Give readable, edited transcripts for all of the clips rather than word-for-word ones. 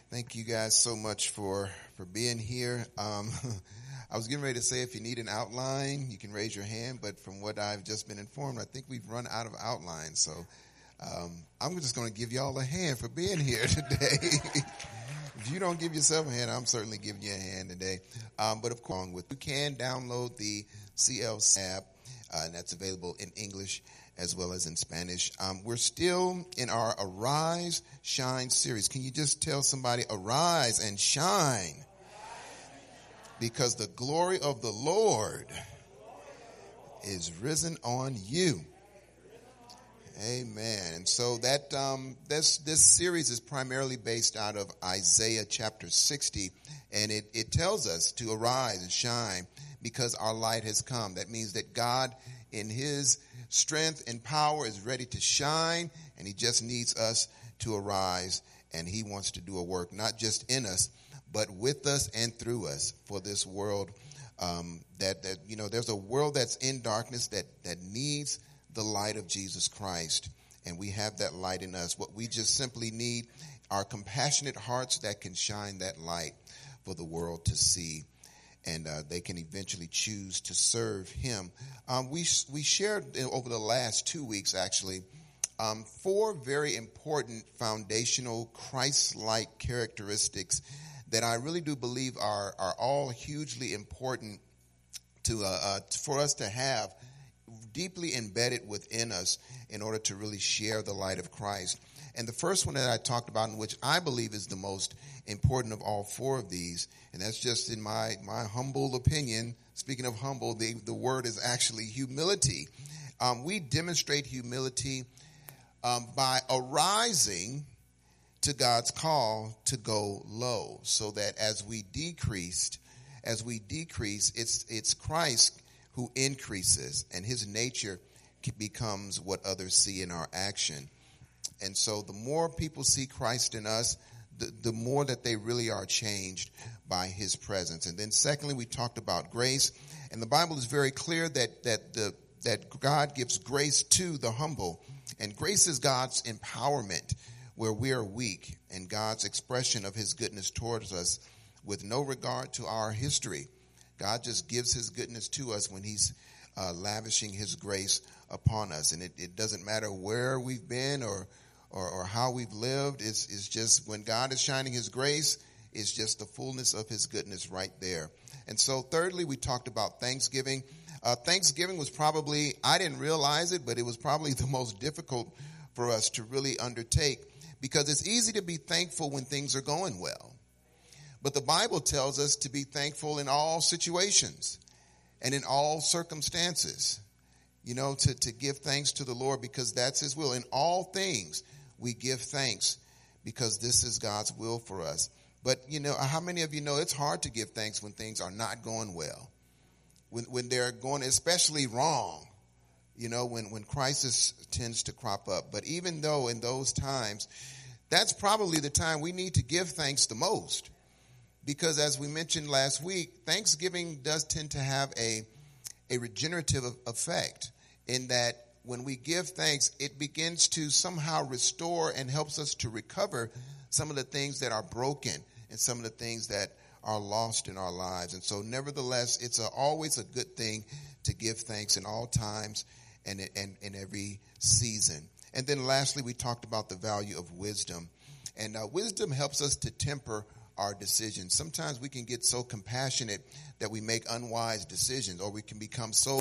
Thank you guys so much for being here. I was getting ready to say if you need an outline, you can raise your hand, but from what I've just been informed, I think we've run out of outlines. So I'm just going to give y'all a hand for being here today. If you don't give yourself a hand, I'm certainly giving you a hand today. But of course, you can download the CL app, and that's available in English as well as in Spanish. We're still in our Arise, Shine series. Can you just tell somebody, arise and shine? Because the glory of the Lord is risen on you. Amen. And so that this series is primarily based out of Isaiah chapter 60, and it tells us to arise and shine because our light has come. That means that God, in his strength and power, is ready to shine, and he just needs us to arise, and he wants to do a work not just in us, but with us and through us for this world. There's a world that's in darkness that needs the light of Jesus Christ, and we have that light in us. What we just simply need are compassionate hearts that can shine that light for the world to see, and they can eventually choose to serve him. We shared over the last 2 weeks, actually, 4 very important foundational Christ-like characteristics that I really do believe are all hugely important for us to have deeply embedded within us in order to really share the light of Christ. And the first one that I talked about, in which I believe is the most important of all 4 of these, and that's just in my humble opinion. Speaking of humble, the word is actually humility. We demonstrate humility by arising to God's call to go low, so that as we decrease, it's Christ who increases, and his nature becomes what others see in our action. And so the more people see Christ in us, the more that they really are changed by his presence. And then secondly, we talked about grace, and the Bible is very clear that God gives grace to the humble, and grace is God's empowerment where we are weak, and God's expression of his goodness towards us with no regard to our history. God just gives his goodness to us when he's lavishing his grace upon us. And it doesn't matter where we've been or how we've lived. It's just when God is shining his grace, it's just the fullness of his goodness right there. And so thirdly, we talked about Thanksgiving. Thanksgiving was probably, I didn't realize it, but it was probably the most difficult for us to really undertake, because it's easy to be thankful when things are going well. But the Bible tells us to be thankful in all situations and in all circumstances, to give thanks to the Lord because that's his will. In all things, we give thanks because this is God's will for us. But, how many of you know it's hard to give thanks when things are not going well, when they're going especially wrong, when crisis tends to crop up. But even though in those times, that's probably the time we need to give thanks the most. Because as we mentioned last week, Thanksgiving does tend to have a regenerative effect in that when we give thanks, it begins to somehow restore and helps us to recover some of the things that are broken and some of the things that are lost in our lives. And so nevertheless, it's always a good thing to give thanks in all times and in every season. And then lastly, we talked about the value of wisdom. And wisdom helps us to temper our decisions. Sometimes we can get so compassionate that we make unwise decisions, or we can become so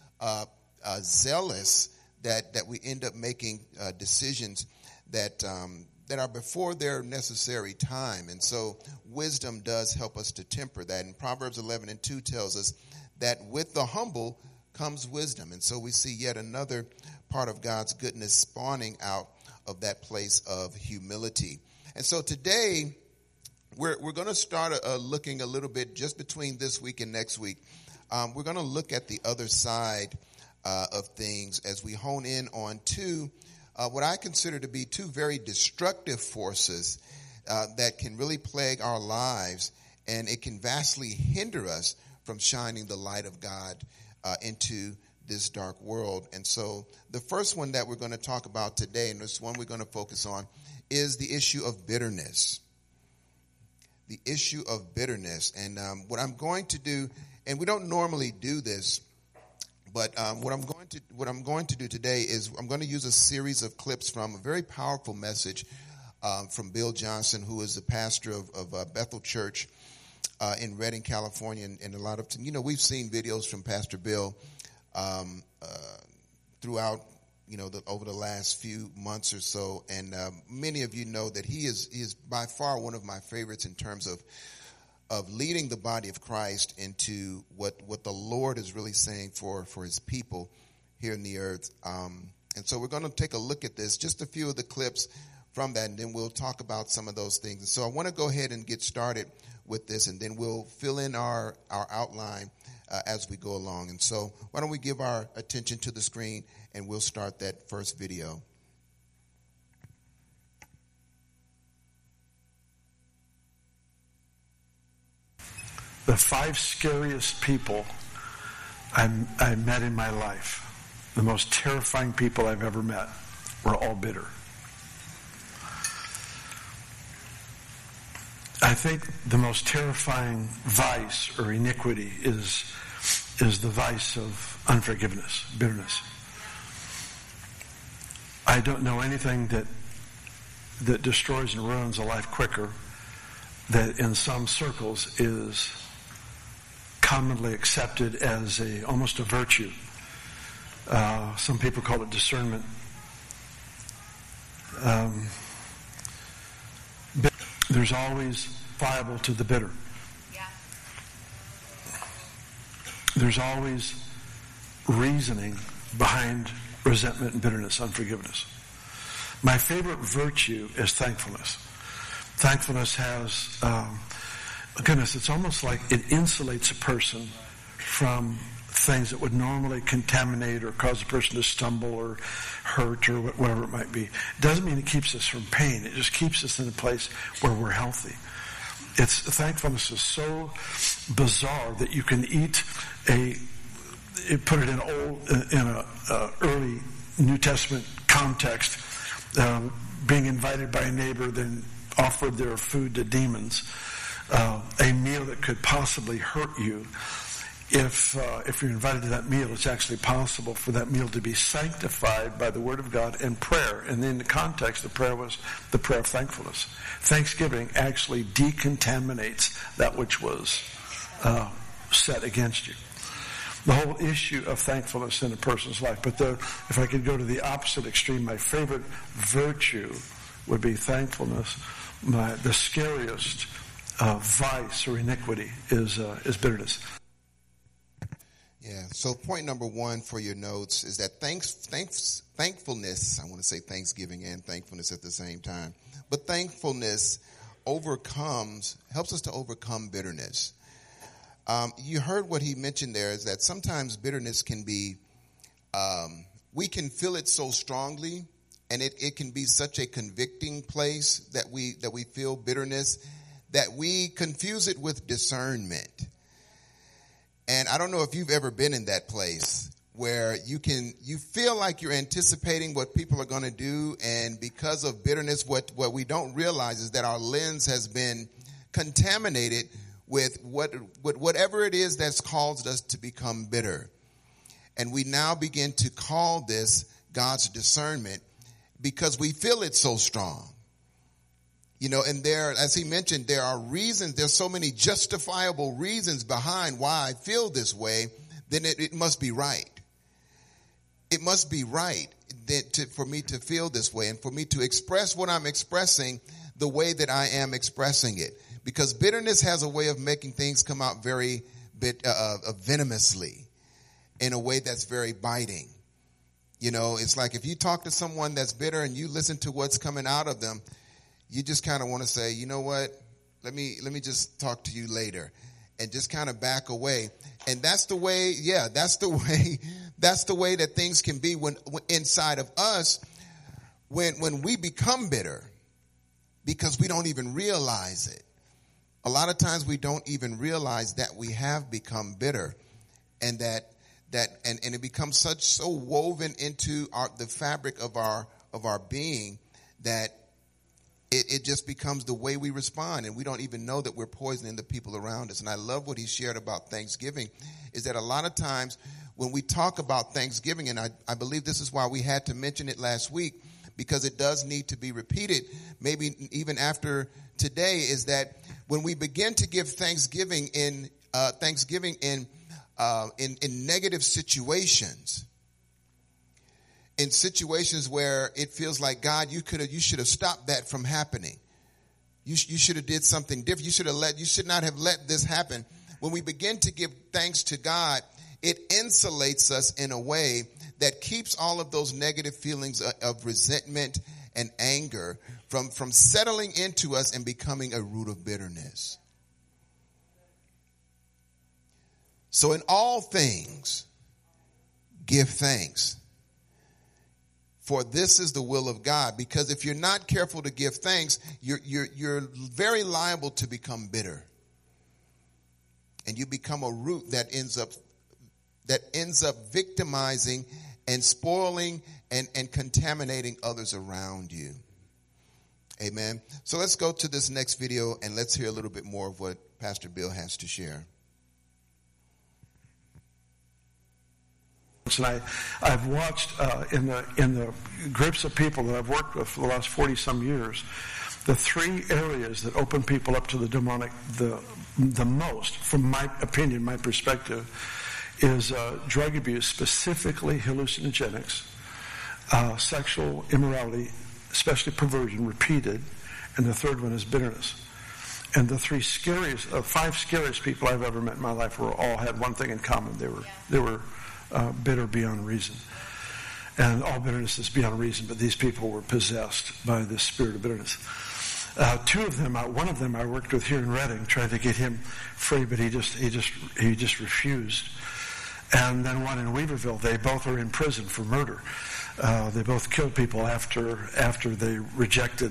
zealous that we end up making decisions that are before their necessary time. And so wisdom does help us to temper that. And Proverbs 11:2 tells us that with the humble comes wisdom. And so we see yet another part of God's goodness spawning out of that place of humility. And so today, we're going to start looking a little bit just between this week and next week. We're going to look at the other side of things as we hone in on what I consider to be 2 very destructive forces that can really plague our lives, and it can vastly hinder us from shining the light of God into this dark world. And so the first one that we're going to talk about today, and this one we're going to focus on, is the issue of bitterness. the issue of bitterness. And what I'm going to do, and we don't normally do this, but what I'm going to do today is I'm going to use a series of clips from a very powerful message from Bill Johnson, who is the pastor of Bethel Church in Redding, California. And a lot of, we've seen videos from Pastor Bill throughout, over the last few months or so. And many of you know that he is by far one of my favorites in terms of leading the body of Christ into what the Lord is really saying for his people here in the earth. And so we're going to take a look at this, just a few of the clips from that, and then we'll talk about some of those things. And so I want to go ahead and get started with this, and then we'll fill in our outline as we go along. And so why don't we give our attention to the screen, and we'll start that first video. The 5 scariest people I met in my life, the most terrifying people I've ever met, were all bitter. I think the most terrifying vice or iniquity is the vice of unforgiveness, bitterness. I don't know anything that destroys and ruins a life quicker, that in some circles is commonly accepted as almost a virtue. Some people call it discernment. There's always viable to the bitter. Yeah. There's always reasoning behind resentment and bitterness, unforgiveness. My favorite virtue is thankfulness. Thankfulness has, goodness, it's almost like it insulates a person from things that would normally contaminate or cause a person to stumble or hurt or whatever it might be. It doesn't mean it keeps us from pain. It just keeps us in a place where we're healthy. Thankfulness is so bizarre that you can eat put it in a early New Testament context, being invited by a neighbor, then offered their food to demons, a meal that could possibly hurt you. If you're invited to that meal, it's actually possible for that meal to be sanctified by the Word of God and prayer. And in the context, the prayer was the prayer of thankfulness. Thanksgiving actually decontaminates that which was set against you. The whole issue of thankfulness in a person's life. But if I could go to the opposite extreme, my favorite virtue would be thankfulness. The scariest vice or iniquity is bitterness. Yeah, so point number 1 for your notes is that thankfulness, I want to say thanksgiving and thankfulness at the same time, but thankfulness helps us to overcome bitterness. You heard what he mentioned there is that sometimes bitterness can be, we can feel it so strongly, and it can be such a convicting place that we feel bitterness, that we confuse it with discernment. And I don't know if you've ever been in that place where you feel like you're anticipating what people are going to do, and because of bitterness, what we don't realize is that our lens has been contaminated with whatever it is that's caused us to become bitter. And we now begin to call this God's discernment because we feel it so strong. And as he mentioned, there are reasons, there's so many justifiable reasons behind why I feel this way, then it must be right. It must be right for me to feel this way and for me to express what I'm expressing the way that I am expressing it. Because bitterness has a way of making things come out very venomously, in a way that's very biting. It's like if you talk to someone that's bitter and you listen to what's coming out of them, you just kind of want to say, you know what, let me just talk to you later, and just kind of back away. And that's the way that things can be when inside of us, when we become bitter, because we don't even realize it. A lot of times we don't even realize that we have become bitter, and and it becomes so woven into the fabric of our being that it just becomes the way we respond, and we don't even know that we're poisoning the people around us. And I love what he shared about Thanksgiving, is that a lot of times when we talk about Thanksgiving, and I believe this is why we had to mention it last week, because it does need to be repeated, maybe even after today, is that when we begin to give Thanksgiving in negative situations, in situations where it feels like, God, you should have stopped that from happening. You should have did something different. You should not have let this happen. When we begin to give thanks to God, it insulates us in a way that keeps all of those negative feelings of resentment and anger from settling into us and becoming a root of bitterness. So in all things, give thanks. For this is the will of God. Because if you're not careful to give thanks, you're very liable to become bitter. And you become a root that ends up victimizing and spoiling and contaminating others around you. Amen. So let's go to this next video and let's hear a little bit more of what Pastor Bill has to share. And I've watched in the groups of people that I've worked with for the last 40-some years, the three areas that open people up to the demonic the most, from my opinion, my perspective, is drug abuse, specifically hallucinogenics, sexual immorality, especially perversion, repeated, and the third one is bitterness. And the five scariest people I've ever met in my life all had one thing in common. They were bitter beyond reason. And all bitterness is beyond reason, but these people were possessed by this spirit of bitterness. One of them I worked with here in Redding, trying to get him free, but he just refused. And then one in Weaverville, they both are in prison for murder. They both killed people after they rejected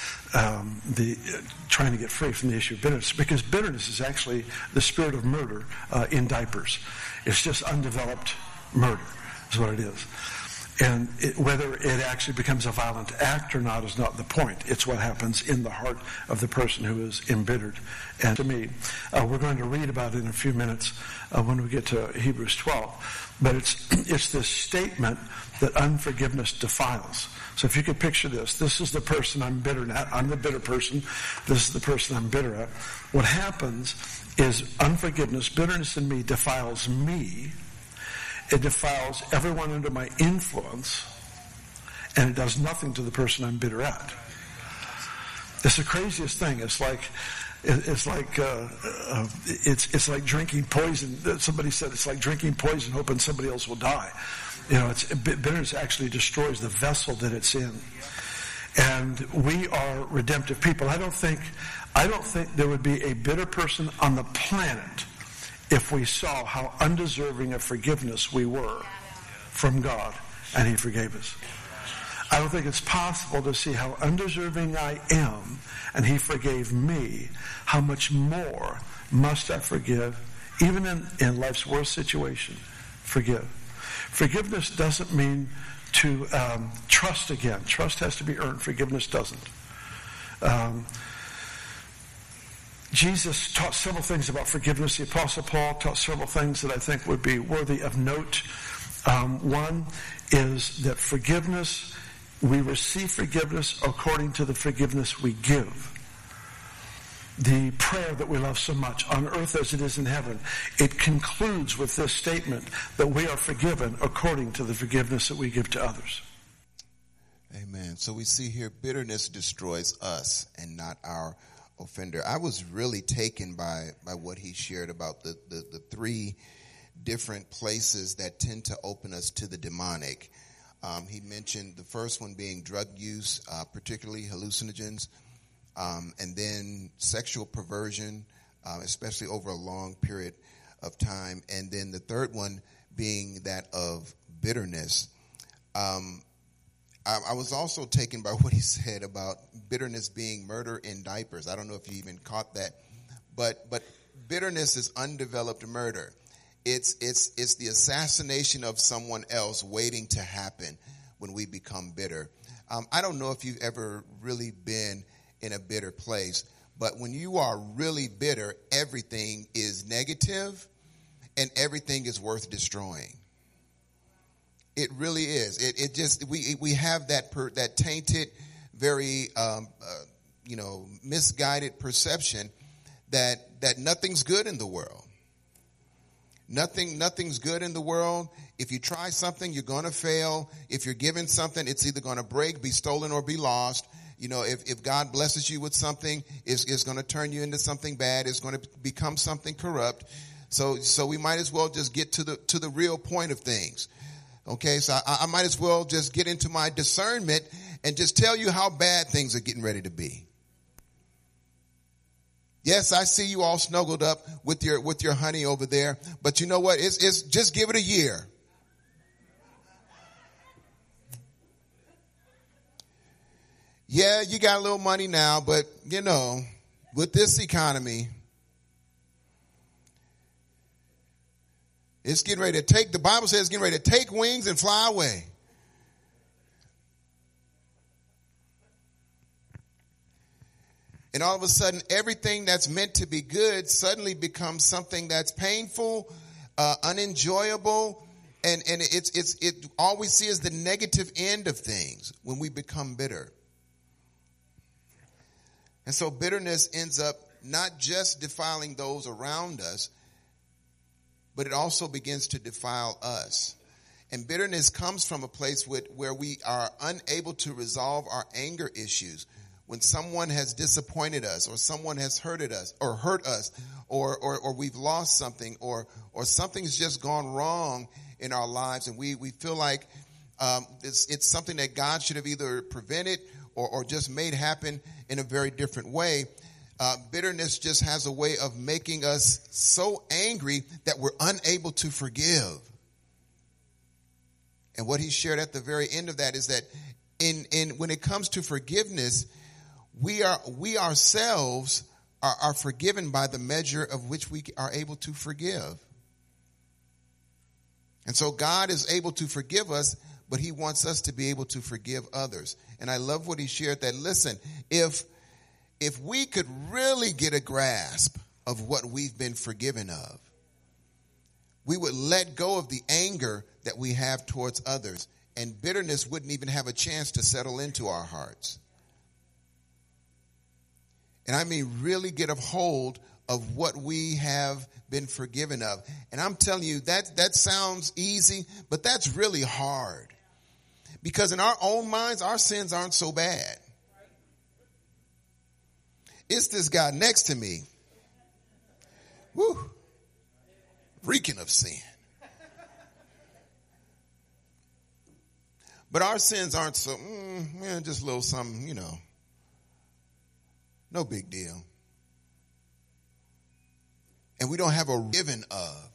trying to get free from the issue of bitterness, because bitterness is actually the spirit of murder in diapers. It's just undeveloped murder is what it is. And whether it actually becomes a violent act or not is not the point. It's what happens in the heart of the person who is embittered. And to me, we're going to read about it in a few minutes when we get to Hebrews 12. But it's this statement that unforgiveness defiles. So if you could picture this is the person I'm bitter at. I'm the bitter person. This is the person I'm bitter at. What happens is unforgiveness, bitterness in me defiles me. It defiles everyone under my influence, and it does nothing to the person I'm bitter at. It's the craziest thing. It's like drinking poison. Somebody said it's like drinking poison, hoping somebody else will die. Bitterness actually destroys the vessel that it's in. And we are redemptive people. I don't think there would be a bitter person on the planet if we saw how undeserving of forgiveness we were from God, and He forgave us. I don't think it's possible to see how undeserving I am, and He forgave me. How much more must I forgive, even in life's worst situation? Forgive. Forgiveness doesn't mean to trust again. Trust has to be earned. Forgiveness doesn't. Jesus taught several things about forgiveness. The Apostle Paul taught several things that I think would be worthy of note. One is that forgiveness, we receive forgiveness according to the forgiveness we give. The prayer that we love so much, on earth as it is in heaven, it concludes with this statement that we are forgiven according to the forgiveness that we give to others. Amen. So we see here bitterness destroys us and not our offender. I was really taken by what he shared about the three different places that tend to open us to the demonic. He mentioned the first one being drug use, particularly hallucinogens, and then sexual perversion, especially over a long period of time, and then the third one being that of bitterness. I was also taken by what he said about bitterness being murder in diapers. I don't know if you even caught that, but bitterness is undeveloped murder. It's the assassination of someone else waiting to happen when we become bitter. I don't know if you've ever really been in a bitter place. But when you are really bitter, everything is negative and everything is worth destroying. It really is. It just, we have that tainted, very, misguided perception that nothing's good in the world. Nothing's good in the world. If you try something, you're going to fail. If you're given something, it's either going to break, be stolen, or be lost. You know, if God blesses you with something, it's going to turn you into something bad. It's going to become something corrupt. So we might as well just get to the real point of things. Okay, so I might as well just get into my discernment and just tell you how bad things are getting ready to be. Yes, I see you all snuggled up with your honey over there, but you know what? It's just give it a year. Yeah, you got a little money now, but you know, with this economy, it's getting ready to the Bible says it's getting ready to take wings and fly away. And all of a sudden, everything that's meant to be good suddenly becomes something that's painful, unenjoyable, and all we see is the negative end of things when we become bitter. And so bitterness ends up not just defiling those around us, but it also begins to defile us. And bitterness comes from a place where we are unable to resolve our anger issues. When someone has disappointed us, or someone has hurt us, or we've lost something, or something's just gone wrong in our lives, and we feel like it's something that God should have either prevented or just made happen in a very different way. Bitterness just has a way of making us so angry that we're unable to forgive. And what he shared at the very end of that is that when it comes to forgiveness, we ourselves are forgiven by the measure of which we are able to forgive. And so God is able to forgive us, but he wants us to be able to forgive others. And I love what he shared, that listen, if we could really get a grasp of what we've been forgiven of, we would let go of the anger that we have towards others, and bitterness wouldn't even have a chance to settle into our hearts. And I mean really get a hold of what we have been forgiven of. And I'm telling you, that sounds easy, but that's really hard. Because in our own minds, our sins aren't so bad. It's this guy next to me. Woo. Reeking of sin. But our sins aren't so, just a little something, no big deal. And we don't have a given of.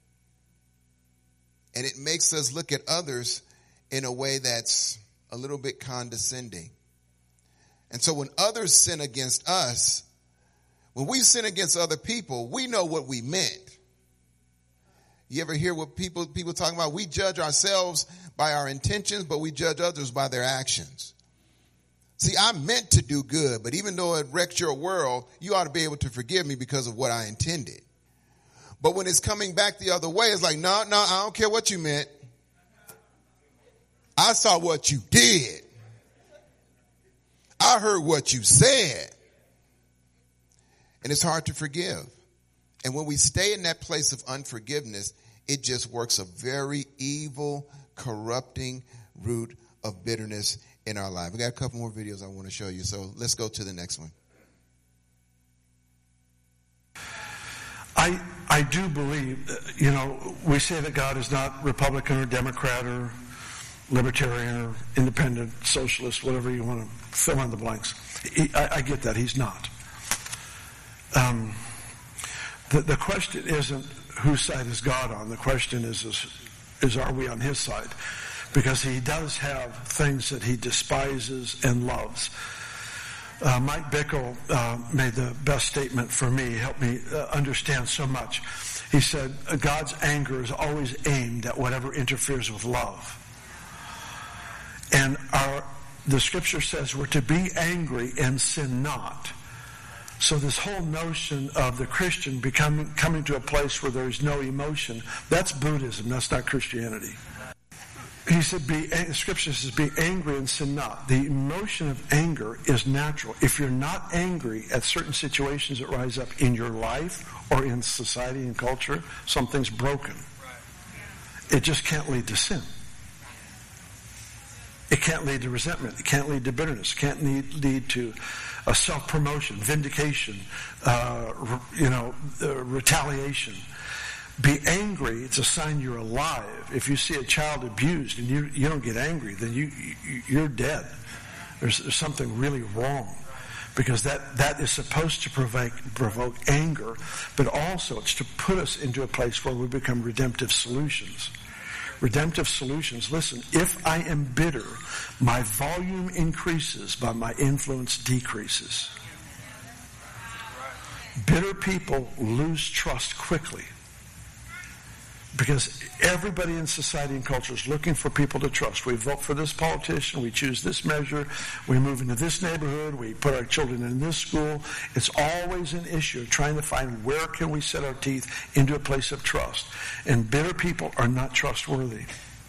And it makes us look at others in a way that's a little bit condescending. And so when others sin against us, when we sin against other people, we know what we meant. You ever hear what people talking about? We judge ourselves by our intentions, but we judge others by their actions. See, I meant to do good, but even though it wrecked your world, you ought to be able to forgive me because of what I intended. But when it's coming back the other way, it's like, no, I don't care what you meant. I saw what you did. I heard what you said. And it's hard to forgive. And when we stay in that place of unforgiveness, it just works a very evil, corrupting root of bitterness in our life. We got a couple more videos I want to show you. So let's go to the next one. I do believe, we say that God is not Republican or Democrat or libertarian or independent, socialist, whatever you want to fill in the blanks. I get that. He's not. The question isn't whose side is God on. The question is are we on his side? Because he does have things that he despises and loves. Mike Bickle made the best statement for me, helped me understand so much. He said, God's anger is always aimed at whatever interferes with love. And the scripture says we're to be angry and sin not. So this whole notion of the Christian coming to a place where there's no emotion, that's Buddhism, that's not Christianity. He said, the scripture says, be angry and sin not. The emotion of anger is natural. If you're not angry at certain situations that rise up in your life or in society and culture, something's broken. It just can't lead to sin. It can't lead to resentment. It can't lead to bitterness. It can't lead to self-promotion, vindication, retaliation. Be angry, it's a sign you're alive. If you see a child abused and you don't get angry, then you're dead. There's something really wrong. Because that is supposed to provoke anger, but also it's to put us into a place where we become redemptive solutions. Redemptive solutions. Listen, if I am bitter, my volume increases, but my influence decreases. Bitter people lose trust quickly. Because everybody in society and culture is looking for people to trust. We vote for this politician, we choose this measure, we move into this neighborhood, we put our children in this school. It's always an issue of trying to find where can we set our teeth into a place of trust. And bitter people are not trustworthy.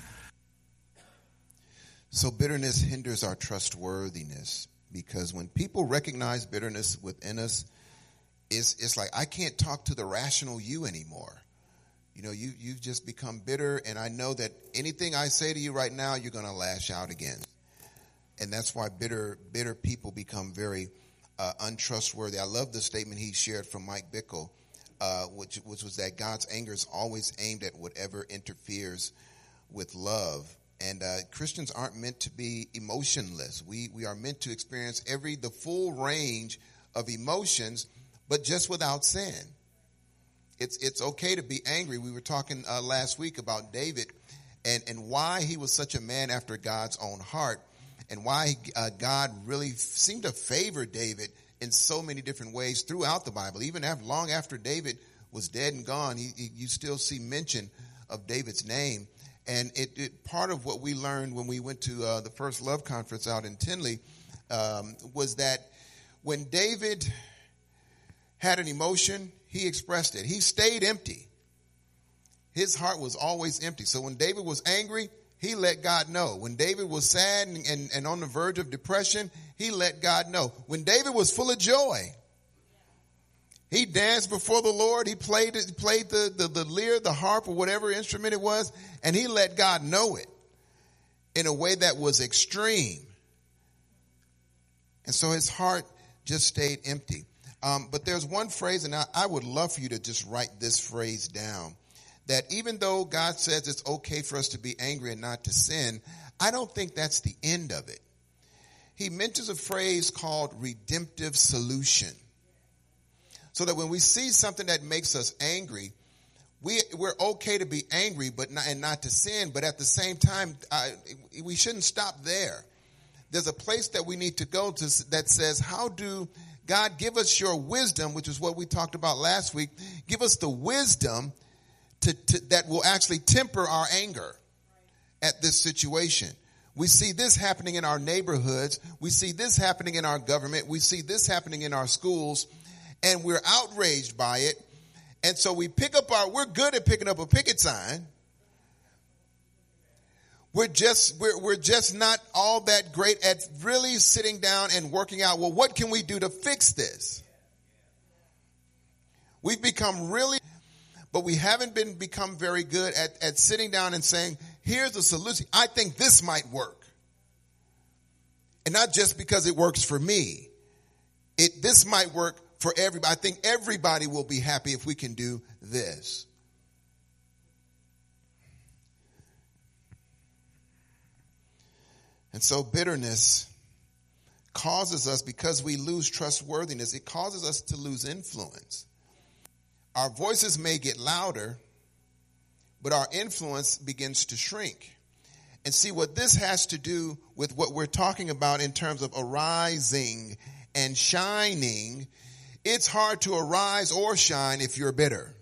So bitterness hinders our trustworthiness, because when people recognize bitterness within us, it's like, I can't talk to the rational you anymore. You know, you've just become bitter, and I know that anything I say to you right now, you're going to lash out again. And that's why bitter people become very untrustworthy. I love the statement he shared from Mike Bickle, which was that God's anger is always aimed at whatever interferes with love. And Christians aren't meant to be emotionless. We are meant to experience the full range of emotions, but just without sin. It's okay to be angry. We were talking last week about David and why he was such a man after God's own heart, and why God really seemed to favor David in so many different ways throughout the Bible. Even long after David was dead and gone, you still see mention of David's name. And part of what we learned when we went to the First Love Conference out in Tinley was that when David had an emotion, he expressed it. He stayed empty. His heart was always empty. So when David was angry, he let God know. When David was sad and on the verge of depression, he let God know. When David was full of joy, he danced before the Lord. He played the lyre, the harp, or whatever instrument it was, and he let God know it in a way that was extreme. And so his heart just stayed empty. But there's one phrase, and I would love for you to just write this phrase down, that even though God says it's okay for us to be angry and not to sin, I don't think that's the end of it. He mentions a phrase called redemptive solution. So that when we see something that makes us angry, we're okay to be angry and not to sin, but at the same time, we shouldn't stop there. There's a place that we need to go to that says, how do God, give us your wisdom, which is what we talked about last week. Give us the wisdom that will actually temper our anger at this situation. We see this happening in our neighborhoods. We see this happening in our government. We see this happening in our schools, and we're outraged by it. And so we're good at picking up a picket sign. We're just not all that great at really sitting down and working out, well, what can we do to fix this? We've become but we haven't become very good at sitting down and saying, here's the solution. I think this might work. And not just because it works for me. This might work for everybody. I think everybody will be happy if we can do this. And so bitterness causes us, because we lose trustworthiness, it causes us to lose influence. Our voices may get louder, but our influence begins to shrink. And see, what this has to do with what we're talking about in terms of arising and shining, it's hard to arise or shine if you're bitter.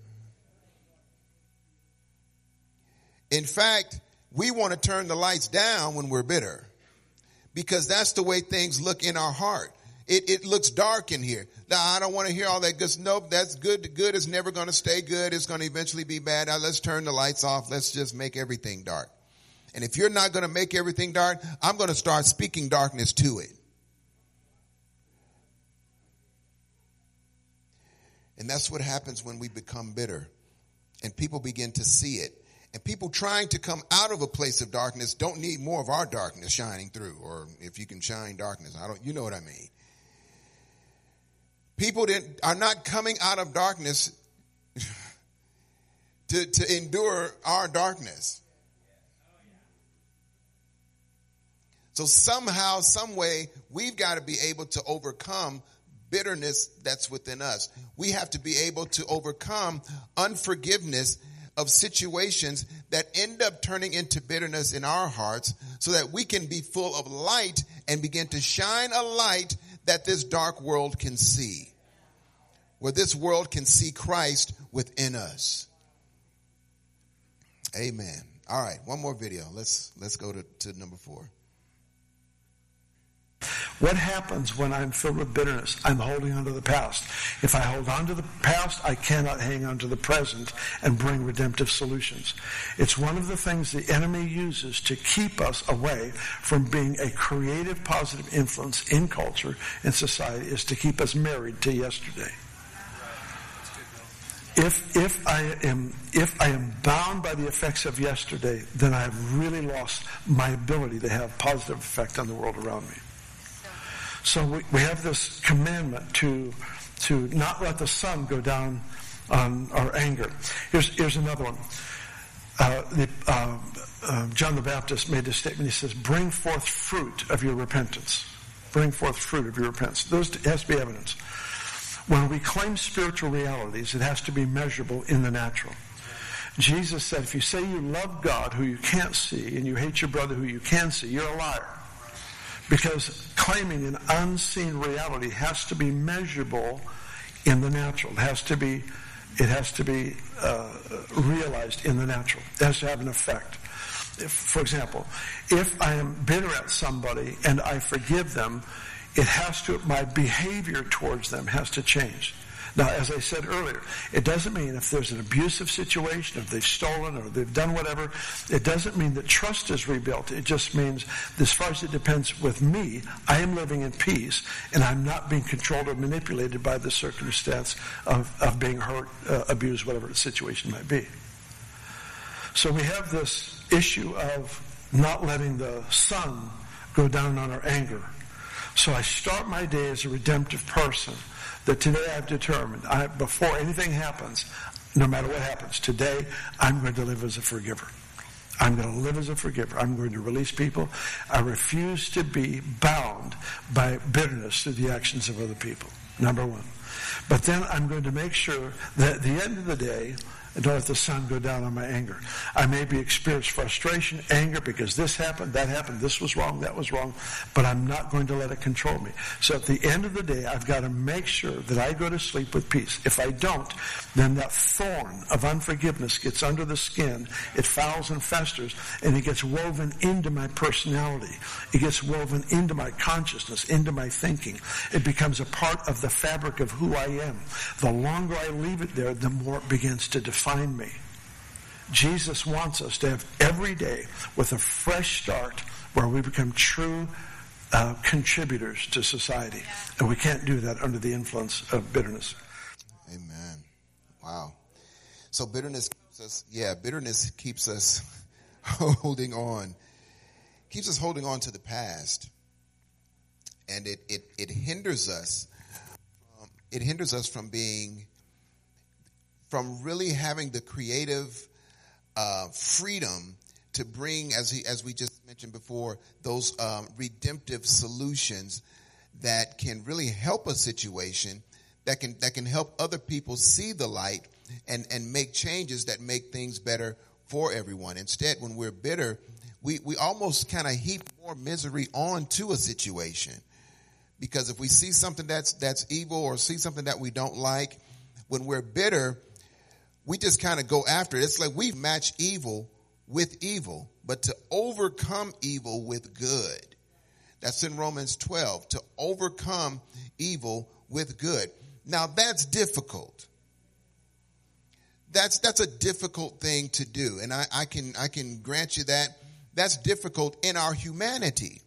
In fact, we want to turn the lights down when we're bitter, because that's the way things look in our heart. It looks dark in here. Now, I don't want to hear all that good. Nope, that's good. Good is never going to stay good. It's going to eventually be bad. Now, let's turn the lights off. Let's just make everything dark. And if you're not going to make everything dark, I'm going to start speaking darkness to it. And that's what happens when we become bitter and people begin to see it. And people trying to come out of a place of darkness don't need more of our darkness shining through, or if you can shine darkness. You know what I mean. People are not coming out of darkness to endure our darkness. So somehow, some way, we've got to be able to overcome bitterness that's within us. We have to be able to overcome unforgiveness of situations that end up turning into bitterness in our hearts, so that we can be full of light and begin to shine a light that this dark world can see, where this world can see Christ within us. Amen. All right, one more video. Let's go to number 4. What happens when I'm filled with bitterness? I'm holding on to the past. If I hold on to the past, I cannot hang on to the present and bring redemptive solutions. It's one of the things the enemy uses to keep us away from being a creative, positive influence in culture and society, is to keep us married to yesterday. If I am bound by the effects of yesterday, then I have really lost my ability to have positive effect on the world around me. So we have this commandment to not let the sun go down on our anger. Here's another one. John the Baptist made this statement. He says, "Bring forth fruit of your repentance." Bring forth fruit of your repentance. It has to be evidence. When we claim spiritual realities, it has to be measurable in the natural. Jesus said, if you say you love God who you can't see and you hate your brother who you can see, you're a liar. Because claiming an unseen reality has to be measurable in the natural. It has to be realized in the natural. It has to have an effect. For example, if I am bitter at somebody and I forgive them, my behavior towards them has to change. Now, as I said earlier, it doesn't mean if there's an abusive situation, if they've stolen or they've done whatever, it doesn't mean that trust is rebuilt. It just means, as far as it depends with me, I am living in peace and I'm not being controlled or manipulated by the circumstance of being hurt, abused, whatever the situation might be. So we have this issue of not letting the sun go down on our anger. So I start my day as a redemptive person, that today I've determined, before anything happens, no matter what happens, today I'm going to live as a forgiver. I'm going to live as a forgiver. I'm going to release people. I refuse to be bound by bitterness through the actions of other people, number one. But then I'm going to make sure that at the end of the day, I don't let the sun go down on my anger. I maybe experience frustration, anger, because this happened, that happened, this was wrong, that was wrong, but I'm not going to let it control me. So at the end of the day, I've got to make sure that I go to sleep with peace. If I don't, then that thorn of unforgiveness gets under the skin, it fouls and festers, and it gets woven into my personality. It gets woven into my consciousness, into my thinking. It becomes a part of the fabric of who I am. The longer I leave it there, the more it begins to define me. Jesus wants us to have every day with a fresh start where we become true contributors to society. And we can't do that under the influence of bitterness. Amen. Wow. So bitterness keeps us holding on. Keeps us holding on to the past. And it hinders us. It hinders us from really having the creative freedom to bring, as we just mentioned before, those redemptive solutions that can really help a situation, that can help other people see the light and make changes that make things better for everyone. Instead, when we're bitter, we almost kind of heap more misery onto a situation. Because if we see something that's evil or see something that we don't like, when we're bitter, we just kind of go after it. It's like we match evil with evil, but to overcome evil with good. That's in Romans 12, to overcome evil with good. Now that's difficult. That's a difficult thing to do. And I can grant you that that's difficult in our humanity.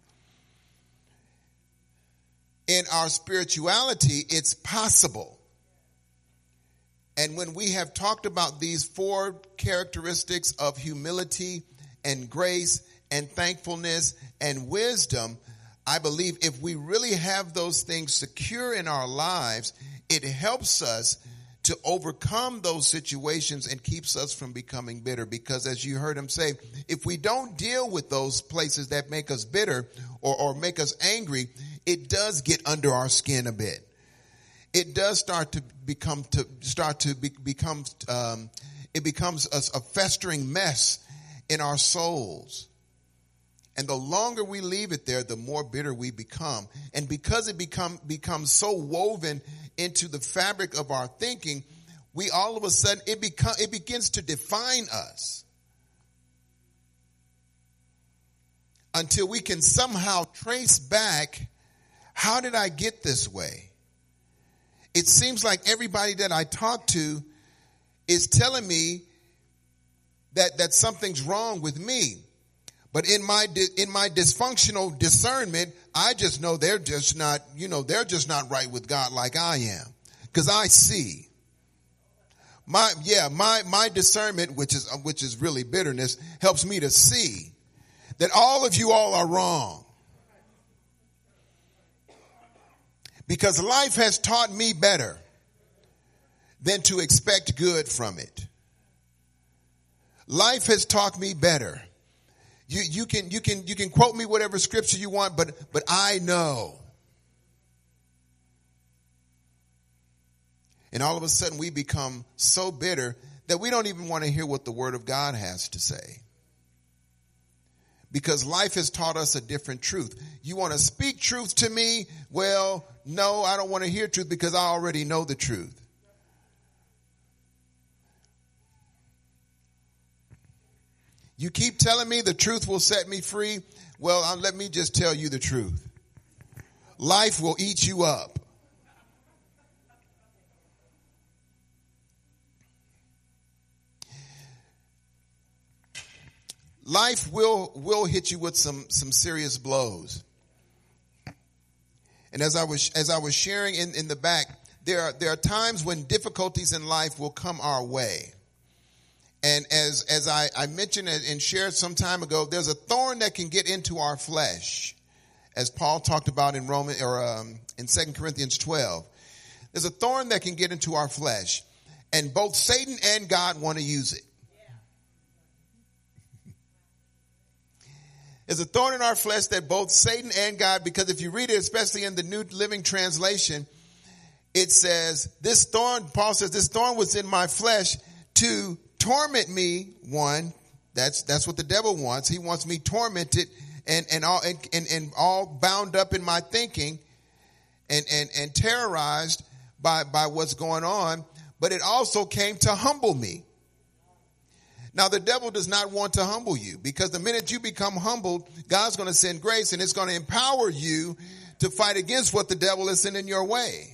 In our spirituality, it's possible. And when we have talked about these 4 characteristics of humility and grace and thankfulness and wisdom, I believe if we really have those things secure in our lives, it helps us to overcome those situations and keeps us from becoming bitter. Because as you heard him say, if we don't deal with those places that make us bitter or make us angry, it does get under our skin a bit. It does it becomes a festering mess in our souls. And the longer we leave it there, the more bitter we become. And because it becomes so woven into the fabric of our thinking, we all of a sudden, it begins to define us. Until we can somehow trace back, how did I get this way? It seems like everybody that I talk to is telling me that something's wrong with me. But in my dysfunctional discernment, I just know they're just not right with God like I am. Because I see. My discernment, which is really bitterness, helps me to see that all of you all are wrong. Because life has taught me better than to expect good from it. Life has taught me better. You can quote me whatever scripture you want, but I know. And all of a sudden we become so bitter that we don't even want to hear what the Word of God has to say. Because life has taught us a different truth. You want to speak truth to me? Well, no, I don't want to hear truth because I already know the truth. You keep telling me the truth will set me free. Well, let me just tell you the truth. Life will eat you up. Life will hit you with some serious blows. And as I was sharing in the back, there are times when difficulties in life will come our way. And as I mentioned and shared some time ago, there's a thorn that can get into our flesh, as Paul talked about in in 2 Corinthians 12. There's a thorn that can get into our flesh, and both Satan and God want to use it. There's a thorn in our flesh that both Satan and God, because if you read it, especially in the New Living Translation, it says, this thorn, Paul says, this thorn was in my flesh to torment me. One, that's what the devil wants. He wants me tormented and all bound up in my thinking and terrorized by what's going on. But it also came to humble me. Now, the devil does not want to humble you, because the minute you become humbled, God's going to send grace and it's going to empower you to fight against what the devil is sending your way.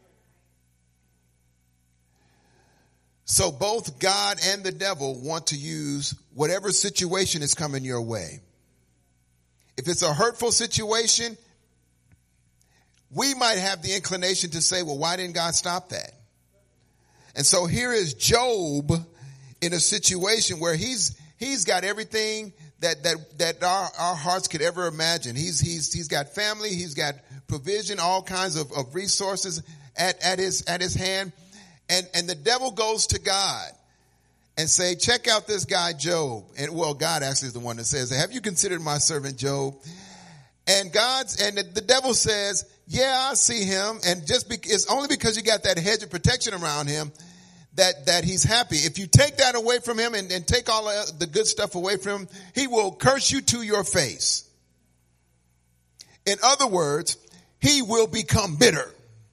So both God and the devil want to use whatever situation is coming your way. If it's a hurtful situation, we might have the inclination to say, well, why didn't God stop that? And so here is Job in a situation where he's got everything that our hearts could ever imagine. He's got family, he's got provision, all kinds of resources at his hand. And the devil goes to God and say, check out this guy Job. And well, God actually is the one that says, have you considered my servant Job? And the devil says, yeah, I see him. And it's only because you got that hedge of protection around him that he's happy. If you take that away from him and take all the good stuff away from him, he will curse you to your face. In other words, he will become bitter.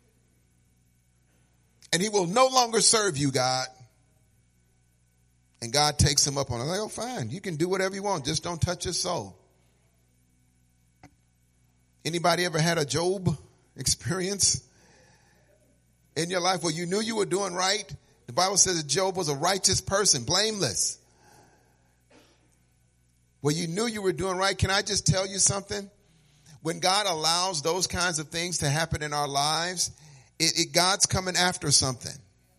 And he will no longer serve you, God. And God takes him up on it. Like, oh, fine. You can do whatever you want. Just don't touch his soul. Anybody ever had a Job experience in your life where you knew you were doing right? The Bible says that Job was a righteous person, blameless. Where you knew you were doing right. Can I just tell you something? When God allows those kinds of things to happen in our lives, God's coming after something.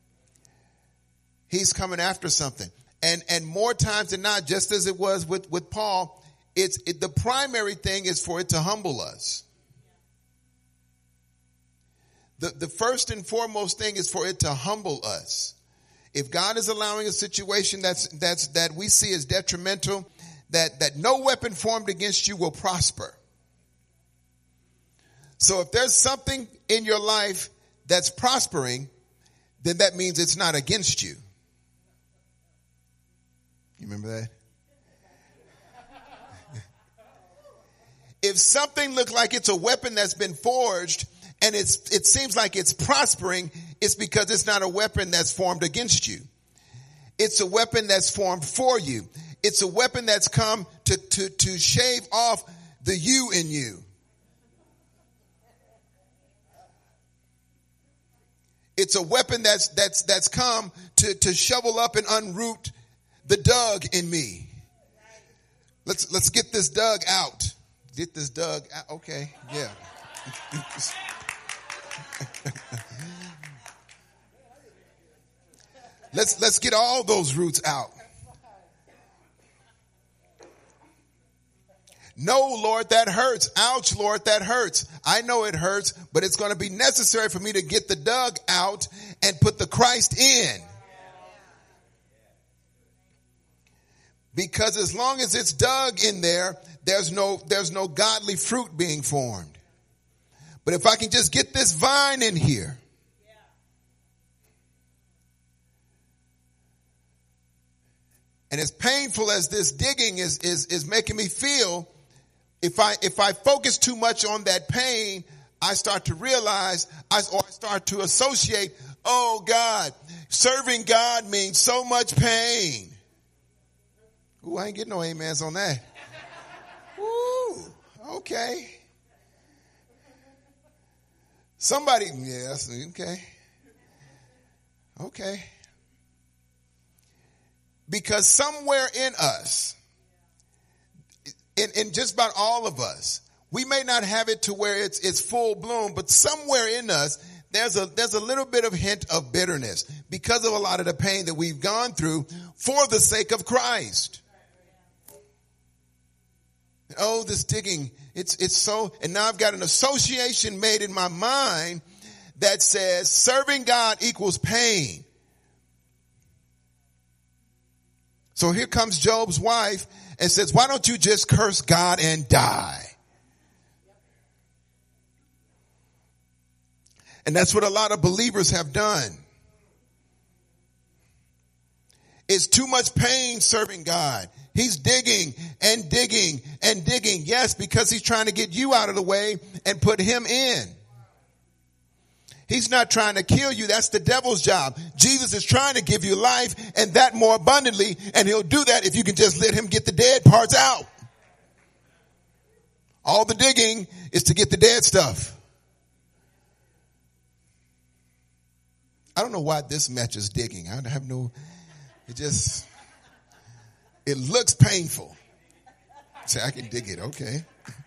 He's coming after something. And more times than not, just as it was with Paul, the primary thing is for it to humble us. The first and foremost thing is for it to humble us. If God is allowing a situation that we see as detrimental, that no weapon formed against you will prosper. So if there's something in your life that's prospering, then that means it's not against you. You remember that? If something looks like it's a weapon that's been forged and it seems like it's prospering, it's because it's not a weapon that's formed against you. It's a weapon that's formed for you. It's a weapon that's come to shave off the you in you. It's a weapon that's come to shovel up and unroot the Doug in me. Let's get this Doug out. Get this Doug out. Okay, yeah. Let's get all those roots out. No, Lord, that hurts. Ouch, Lord, that hurts. I know it hurts, but it's going to be necessary for me to get the Doug out and put the Christ in. Because as long as it's Doug in there, there's no godly fruit being formed. But if I can just get this vine in here. And as painful as this digging is making me feel, if I focus too much on that pain, I start to realize, I start to associate, oh God, serving God means so much pain. Ooh, I ain't getting no amens on that. Ooh, okay. Somebody, yes, okay. Okay. Because somewhere in us, in just about all of us, we may not have it to where it's full bloom, but somewhere in us, there's a little bit of hint of bitterness because of a lot of the pain that we've gone through for the sake of Christ. Oh, this digging, it's so, and now I've got an association made in my mind that says serving God equals pain. So here comes Job's wife and says, why don't you just curse God and die? And that's what a lot of believers have done. It's too much pain serving God. He's digging and digging and digging. Yes, because he's trying to get you out of the way and put him in. He's not trying to kill you. That's the devil's job. Jesus is trying to give you life and that more abundantly. And he'll do that if you can just let him get the dead parts out. All the digging is to get the dead stuff. I don't know why this matches digging. I have no, it looks painful. Say, I can dig it. Okay.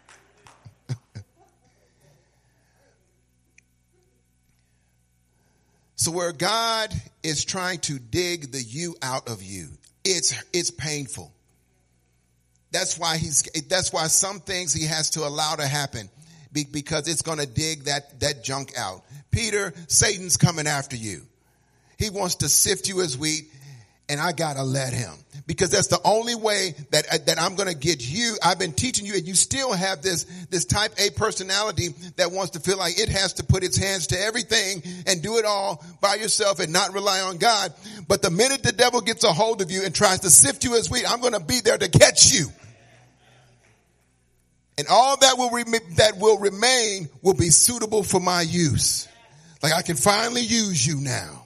So where God is trying to dig the you out of you, it's painful. That's why some things he has to allow to happen because it's going to dig that junk out. Peter, Satan's coming after you. He wants to sift you as wheat, and I got to let him because that's the only way that I'm going to get you. I've been teaching you, and you still have this type A personality that wants to feel like it has to put its hands to everything and do it all by yourself and not rely on God. But the minute the devil gets a hold of you and tries to sift you as wheat, I'm going to be there to catch you. And all that will remain will be suitable for my use. Like I can finally use you now.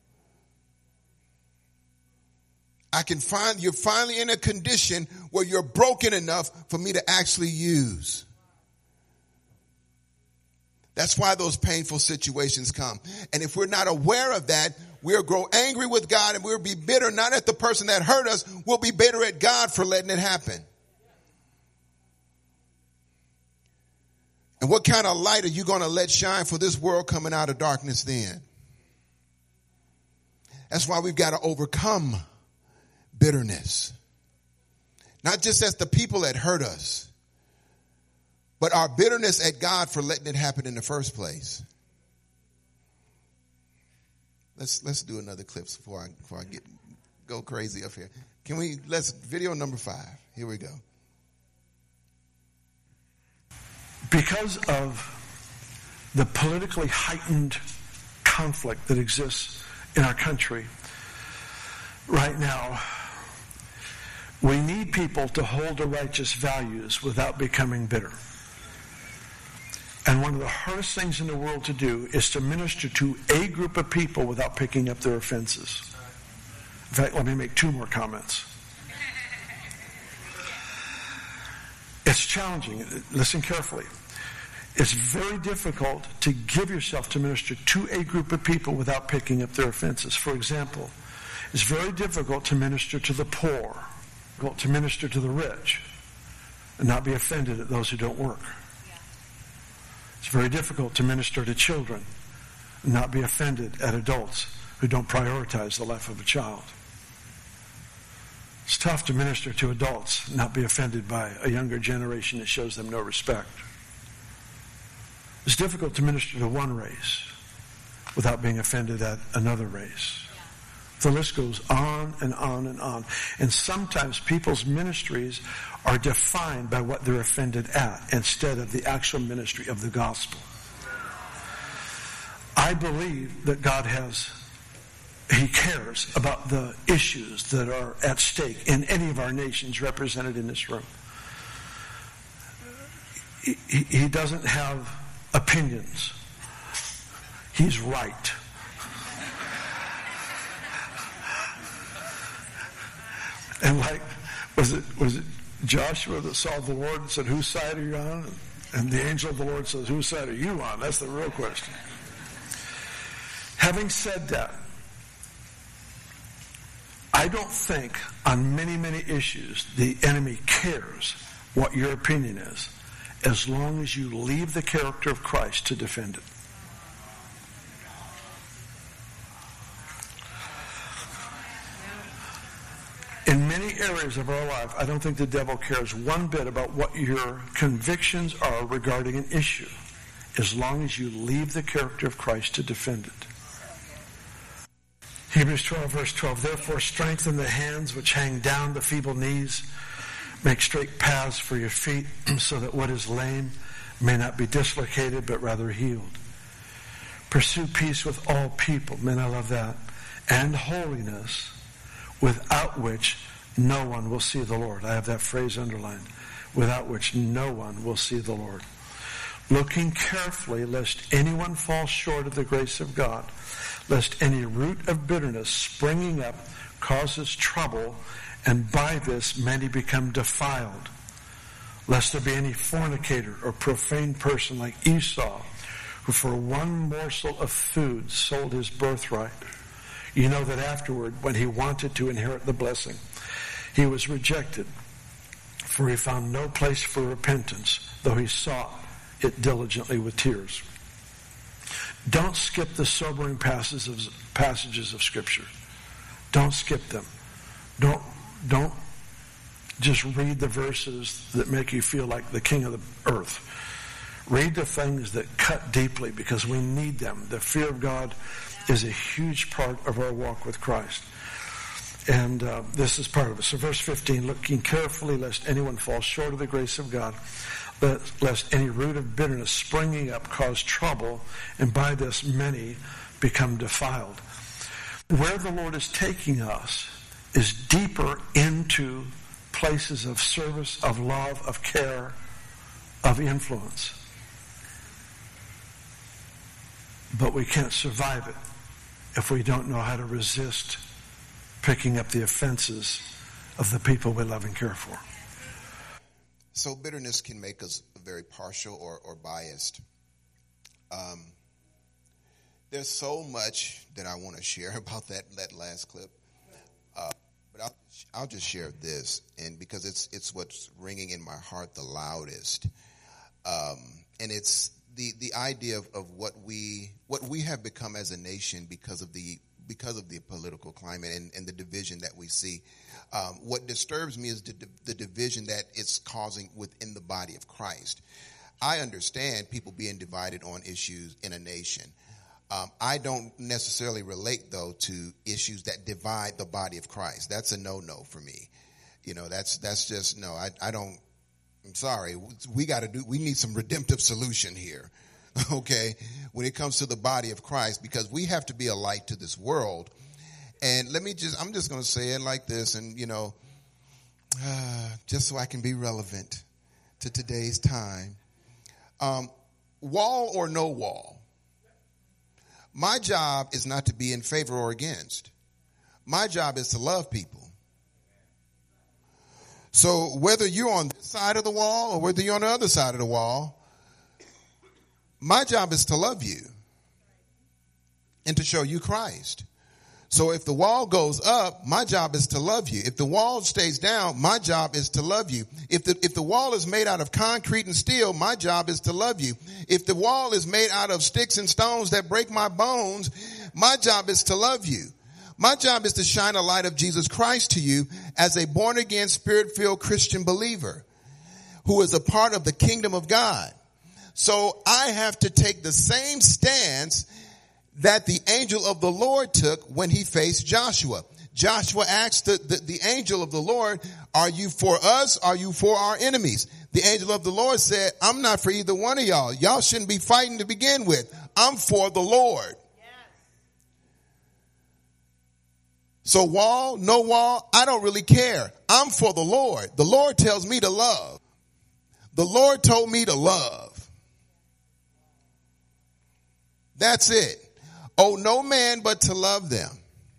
You're finally in a condition where you're broken enough for me to actually use. That's why those painful situations come. And if we're not aware of that, we'll grow angry with God and we'll be bitter, not at the person that hurt us. We'll be bitter at God for letting it happen. And what kind of light are you going to let shine for this world coming out of darkness then? That's why we've got to overcome bitterness. Not just as the people that hurt us, but our bitterness at God for letting it happen in the first place. Let's do another clip before I go crazy up here. Let's video number 5. Here we go. Because of the politically heightened conflict that exists in our country right now, we need people to hold to righteous values without becoming bitter. And one of the hardest things in the world to do is to minister to a group of people without picking up their offenses. In fact, let me make 2 more comments. It's challenging. Listen carefully. It's very difficult to give yourself to minister to a group of people without picking up their offenses. For example, it's very difficult to minister to the poor, to minister to the rich, and not be offended at those who don't work. It's very difficult to minister to children and not be offended at adults who don't prioritize the life of a child. It's tough to minister to adults and not be offended by a younger generation that shows them no respect. It's difficult to minister to one race without being offended at another race. The list goes on and on and on. And sometimes people's ministries are defined by what they're offended at instead of the actual ministry of the gospel. I believe that God He cares about the issues that are at stake in any of our nations represented in this room. He doesn't have opinions. He's right. And was it Joshua that saw the Lord and said, "Whose side are you on?" And the angel of the Lord says, "Whose side are you on?" That's the real question. Having said that, I don't think on many, many issues the enemy cares what your opinion is, as long as you leave the character of Christ to defend it. In many areas of our life, I don't think the devil cares one bit about what your convictions are regarding an issue, as long as you leave the character of Christ to defend it. Hebrews 12, verse 12, "Therefore strengthen the hands which hang down, the feeble knees. Make straight paths for your feet, so that what is lame may not be dislocated, but rather healed. Pursue peace with all people," man, I love that, "and holiness, without which no one will see the Lord." I have that phrase underlined. Without which no one will see the Lord. "Looking carefully lest anyone fall short of the grace of God, lest any root of bitterness springing up causes trouble, and by this many become defiled. Lest there be any fornicator or profane person like Esau, who for one morsel of food sold his birthright. You know that afterward, when he wanted to inherit the blessing, he was rejected, for he found no place for repentance, though he sought it diligently with tears." Don't skip the sobering passages of Scripture. Don't skip them. Don't just read the verses that make you feel like the king of the earth. Read the things that cut deeply, because we need them. The fear of God is a huge part of our walk with Christ. And this is part of it. So verse 15, "Looking carefully lest anyone fall short of the grace of God, lest any root of bitterness springing up cause trouble, and by this many become defiled." Where the Lord is taking us is deeper into places of service, of love, of care, of influence. But we can't survive it if we don't know how to resist picking up the offenses of the people we love and care for. So bitterness can make us very partial or biased. There's so much that I want to share about that last clip, but I'll just share this, and because it's what's ringing in my heart the loudest, and it's the idea of what we have become as a nation because of the political climate and the division that we see. What disturbs me is the division that it's causing within the body of Christ. I understand people being divided on issues in a nation. I don't necessarily relate, though, to issues that divide the body of Christ. That's a no-no for me. That's just no. I don't. I'm sorry. We need some redemptive solution here. Okay, when it comes to the body of Christ, because we have to be a light to this world. And I'm just going to say it like this, and just so I can be relevant to today's time. Wall or no wall. My job is not to be in favor or against. My job is to love people. So whether you're on this side of the wall or whether you're on the other side of the wall, my job is to love you and to show you Christ. So if the wall goes up, my job is to love you. If the wall stays down, my job is to love you. If the wall is made out of concrete and steel, my job is to love you. If the wall is made out of sticks and stones that break my bones, my job is to love you. My job is to shine a light of Jesus Christ to you as a born-again, spirit-filled Christian believer who is a part of the kingdom of God. So I have to take the same stance that the angel of the Lord took when he faced Joshua. Joshua asked the angel of the Lord, are you for us? Are you for our enemies? The angel of the Lord said, I'm not for either one of y'all. Y'all shouldn't be fighting to begin with. I'm for the Lord. Yes. So wall, no wall, I don't really care. I'm for the Lord. The Lord tells me to love. The Lord told me to love. That's it. Owe no man but to love them.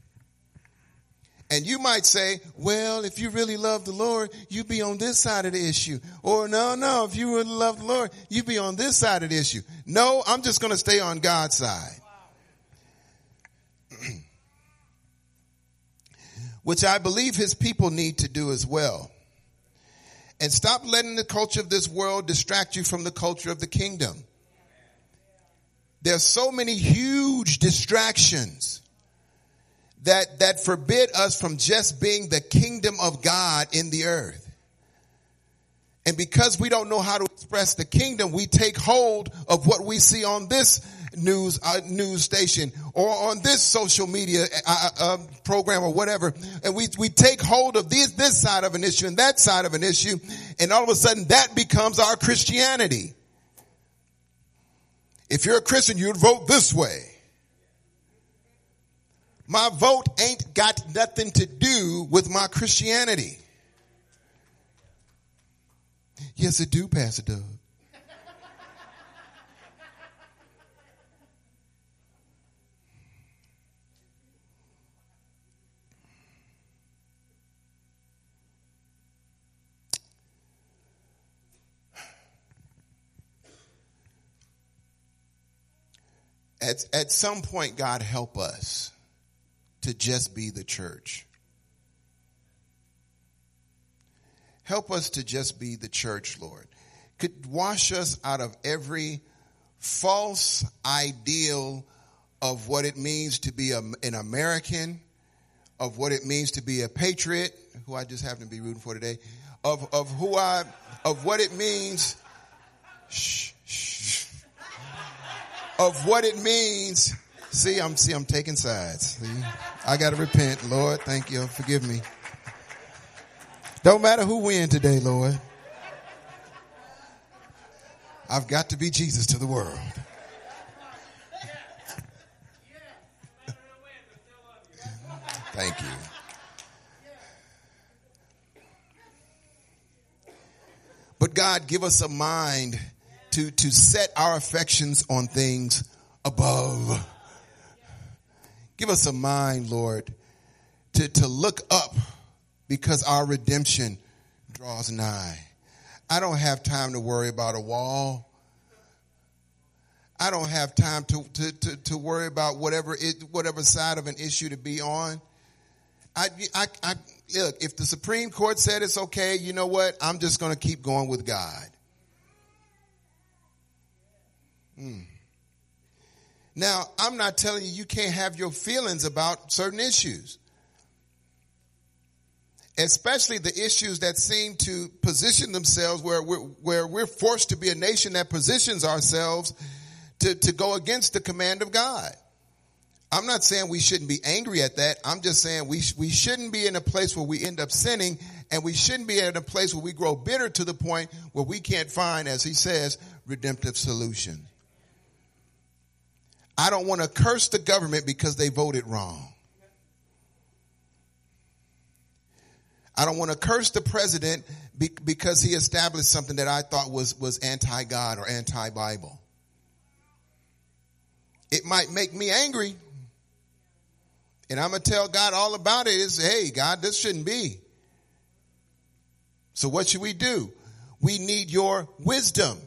And you might say, well, if you really love the Lord, you be on this side of the issue. Or no, if you really love the Lord, you be on this side of the issue. No, I'm just going to stay on God's side. Which I believe his people need to do as well. And stop letting the culture of this world distract you from the culture of the kingdom. There's so many huge distractions that forbid us from just being the kingdom of God in the earth. And because we don't know how to express the kingdom, we take hold of what we see on this news station or on this social media program or whatever. And we take hold of this side of an issue and that side of an issue. And all of a sudden that becomes our Christianity. If you're a Christian, you'd vote this way. My vote ain't got nothing to do with my Christianity. Yes, it do, Pastor Doug. At some point, God help us to just be the church. Help us to just be the church, Lord. Could wash us out of every false ideal of what it means to be an American, of what it means to be a patriot, who I just happen to be rooting for today, of what it means. Of what it means. See, I'm taking sides. See? I got to repent, Lord. Thank you. Forgive me. Don't matter who wins today, Lord. I've got to be Jesus to the world. Thank you. But God, give us a mind to set our affections on things above. Give us a mind, Lord, to look up because our redemption draws nigh. I don't have time to worry about a wall. I don't have time to worry about whatever side of an issue to be on. I look, if the Supreme Court said it's okay, you know what? I'm just going to keep going with God. Now, I'm not telling you can't have your feelings about certain issues. Especially the issues that seem to position themselves where we're forced to be a nation that positions ourselves to go against the command of God. I'm not saying we shouldn't be angry at that. I'm just saying we shouldn't be in a place where we end up sinning, and we shouldn't be in a place where we grow bitter to the point where we can't find, as he says, redemptive solution. I don't want to curse the government because they voted wrong. I don't want to curse the president because he established something that I thought was anti-God or anti-Bible. It might make me angry. And I'm going to tell God all about it. Is, hey, God, this shouldn't be. So what should we do? We need your wisdom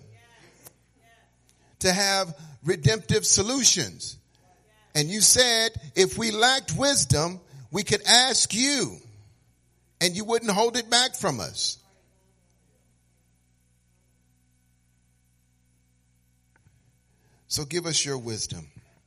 to have redemptive solutions. And you said if we lacked wisdom, we could ask you and you wouldn't hold it back from us. So give us your wisdom.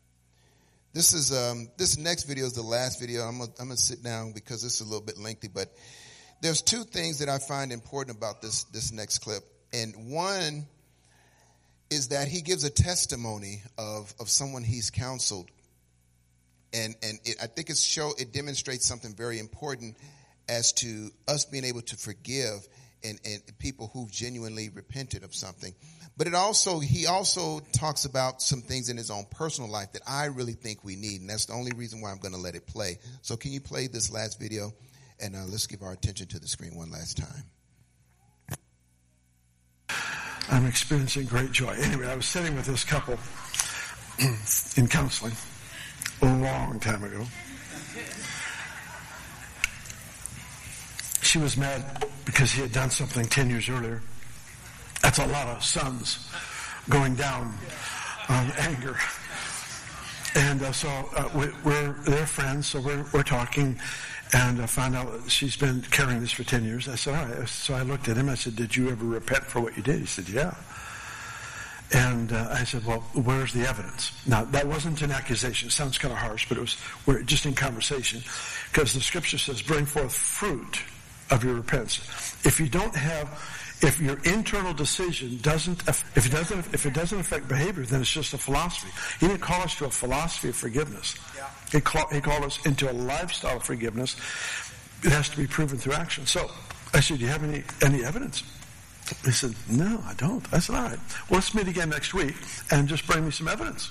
This next video is the last video. I'm gonna sit down because it's a little bit lengthy, but there's two things that I find important about this next clip. And one is that he gives a testimony of someone he's counseled. And I think it demonstrates something very important as to us being able to forgive and people who've genuinely repented of something. But he also talks about some things in his own personal life that I really think we need. And that's the only reason why I'm going to let it play. So can you play this last video? And let's give our attention to the screen one last time. I'm experiencing great joy. Anyway, I was sitting with this couple in counseling a long time ago. She was mad because he had done something 10 years earlier. That's a lot of suns going down on anger. And they're friends, so we're talking, and I found out she's been carrying this for 10 years. I said, all right. So I looked at him. I said, did you ever repent for what you did? He said, yeah. And I said, well, where's the evidence? Now, that wasn't an accusation. It sounds kind of harsh, but we're just in conversation. Because the scripture says, bring forth fruit of your repentance. If your internal decision doesn't affect behavior, then it's just a philosophy. He didn't call us to a philosophy of forgiveness. Yeah. He called us into a lifestyle of forgiveness. It has to be proven through action. So I said, do you have any evidence? He said, no, I don't. I said, all right. Well, let's meet again next week and just bring me some evidence.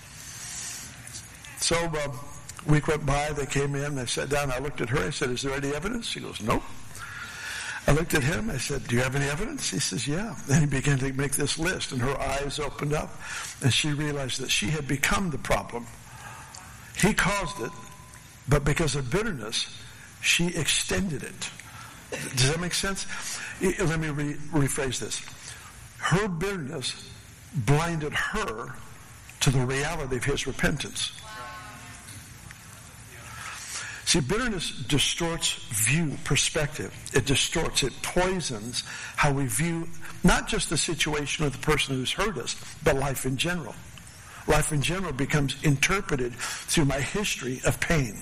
So a week went by. They came in. They sat down. I looked at her. I said, is there any evidence? She goes, nope. I looked at him. I said, do you have any evidence? He says, yeah. Then he began to make this list, and her eyes opened up, and she realized that she had become the problem. He caused it, but because of bitterness, she extended it. Does that make sense? Let me rephrase this. Her bitterness blinded her to the reality of his repentance. See, bitterness distorts perspective. It distorts, it poisons how we view not just the situation of the person who's hurt us, but life in general. Life in general becomes interpreted through my history of pain.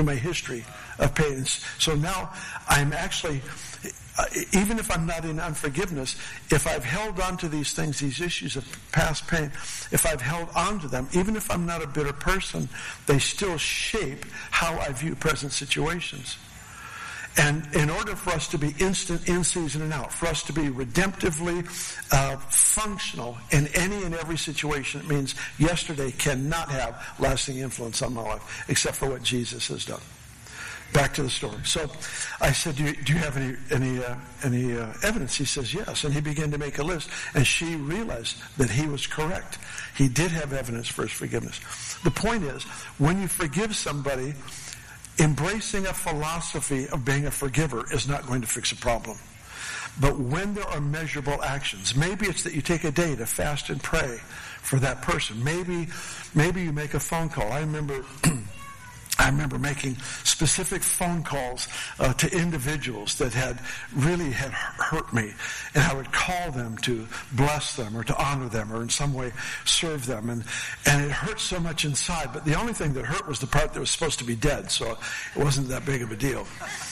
So now I'm actually, even if I'm not in unforgiveness, if I've held on to these things, these issues of past pain, if I've held on to them, even if I'm not a bitter person, they still shape how I view present situations. And in order for us to be instant, in season and out, for us to be redemptively functional in any and every situation, it means yesterday cannot have lasting influence on my life, except for what Jesus has done. Back to the story. So I said, do you have any evidence? He says, yes. And he began to make a list. And she realized that he was correct. He did have evidence for his forgiveness. The point is, when you forgive somebody, embracing a philosophy of being a forgiver is not going to fix a problem. But when there are measurable actions, maybe it's that you take a day to fast and pray for that person. Maybe you make a phone call. I remember making specific phone calls to individuals that had hurt me, and I would call them to bless them or to honor them or in some way serve them, and it hurt so much inside. But the only thing that hurt was the part that was supposed to be dead, so it wasn't that big of a deal.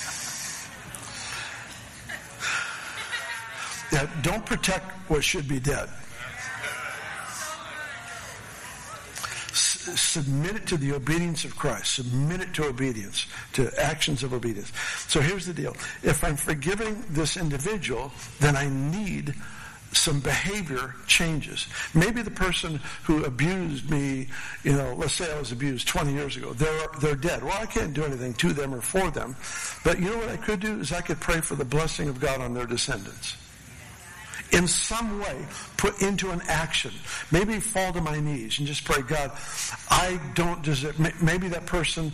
Yeah, don't protect what should be dead. Submit it to the obedience of Christ. Submit it to obedience, to actions of obedience. So here's the deal. If I'm forgiving this individual, then I need some behavior changes. Maybe the person who abused me, let's say I was abused 20 years ago, they're dead. Well, I can't do anything to them or for them. But you know what I could do is I could pray for the blessing of God on their descendants. In some way, put into an action. Maybe fall to my knees and just pray, God, I don't deserve. Maybe that person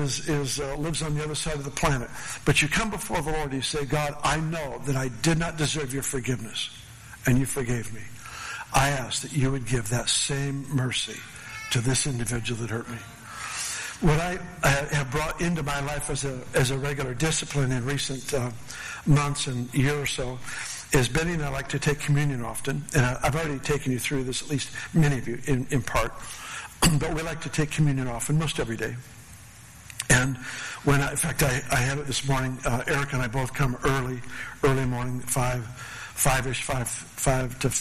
lives on the other side of the planet. But you come before the Lord and you say, God, I know that I did not deserve your forgiveness, and you forgave me. I ask that you would give that same mercy to this individual that hurt me. What I have brought into my life as a regular discipline in recent months and year or so is Benny and I like to take communion often, and I've already taken you through this, at least many of you in part, but we like to take communion often, most every day. And in fact, I had it this morning. Eric and I both come early morning, 5-ish, 5 to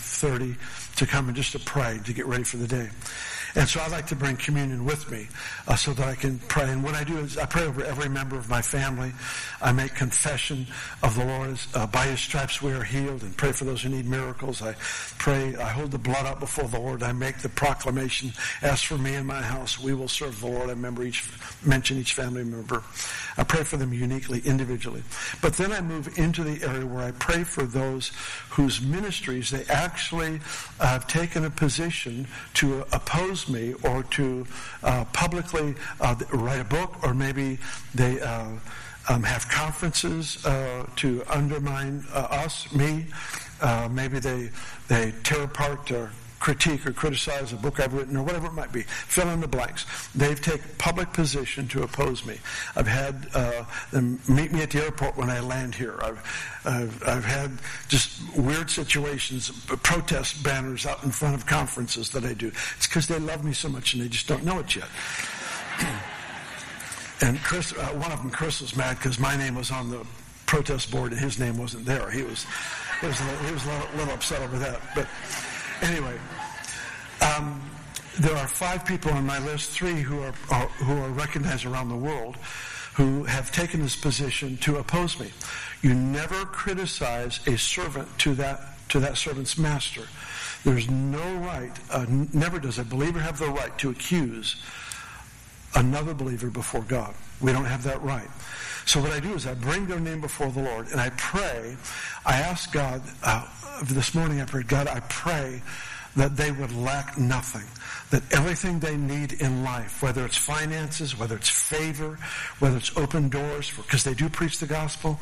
5:30 to come and just to pray, to get ready for the day. And so I like to bring communion with me so that I can pray. And what I do is I pray over every member of my family. I make confession of the Lord. By His stripes we are healed, and pray for those who need miracles. I hold the blood up before the Lord. I make the proclamation, as for me and my house, we will serve the Lord. I mention each family member. I pray for them uniquely, individually. But then I move into the area where I pray for those whose ministries, they actually have taken a position to oppose me or to publicly write a book, or maybe they have conferences to undermine me. Maybe they tear apart or critique or criticize a book I've written or whatever it might be. Fill in the blanks. They've taken public position to oppose me. I've had them meet me at the airport when I land here. I've had just weird situations, protest banners out in front of conferences that I do. It's because they love me so much and they just don't know it yet. And Chris, one of them, Chris, was mad because my name was on the protest board and his name wasn't there. He was a little upset over that. But anyway, there are 5 people on my list, 3 who are recognized around the world, who have taken this position to oppose me. You never criticize a servant to that servant's master. There's no right, never does a believer have the right to accuse another believer before God. We don't have that right. So what I do is I bring their name before the Lord and I pray. I ask God, this morning I prayed, God, I pray that they would lack nothing, that everything they need in life, whether it's finances, whether it's favor, whether it's open doors, because they do preach the gospel,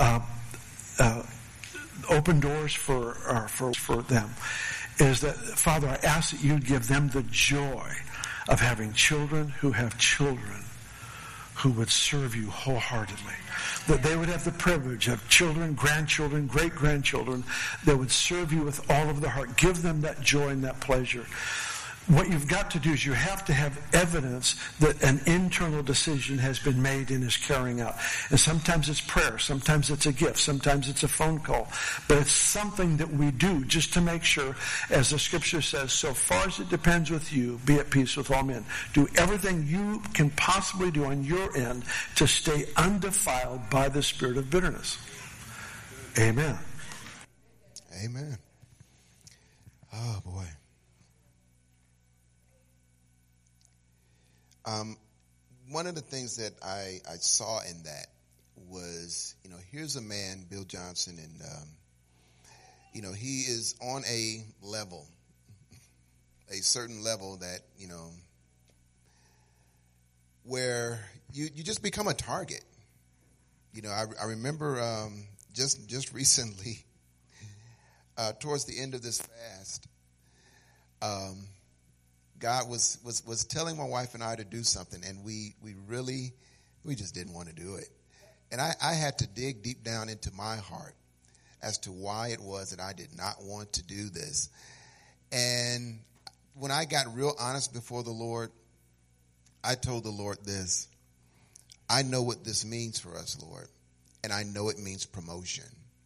open doors for them, is that, Father, I ask that you'd give them the joy of having children who have children who would serve you wholeheartedly. That they would have the privilege of children, grandchildren, great-grandchildren that would serve you with all of their heart. Give them that joy and that pleasure. What you've got to do is you have to have evidence that an internal decision has been made and is carrying out. And sometimes it's prayer, sometimes it's a gift, sometimes it's a phone call. But it's something that we do just to make sure, as the scripture says, so far as it depends with you, be at peace with all men. Do everything you can possibly do on your end to stay undefiled by the spirit of bitterness. Amen. Amen. Oh, boy. One of the things that I saw in that was, here's a man, Bill Johnson, and, he is on a certain level that, where you just become a target. I remember just recently, towards the end of this fast, God was telling my wife and I to do something, and we just didn't want to do it. And I had to dig deep down into my heart as to why it was that I did not want to do this. And when I got real honest before the Lord, I told the Lord this: I know what this means for us, Lord, and I know it means promotion.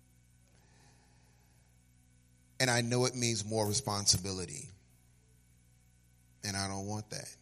And I know it means more responsibility. And I don't want that.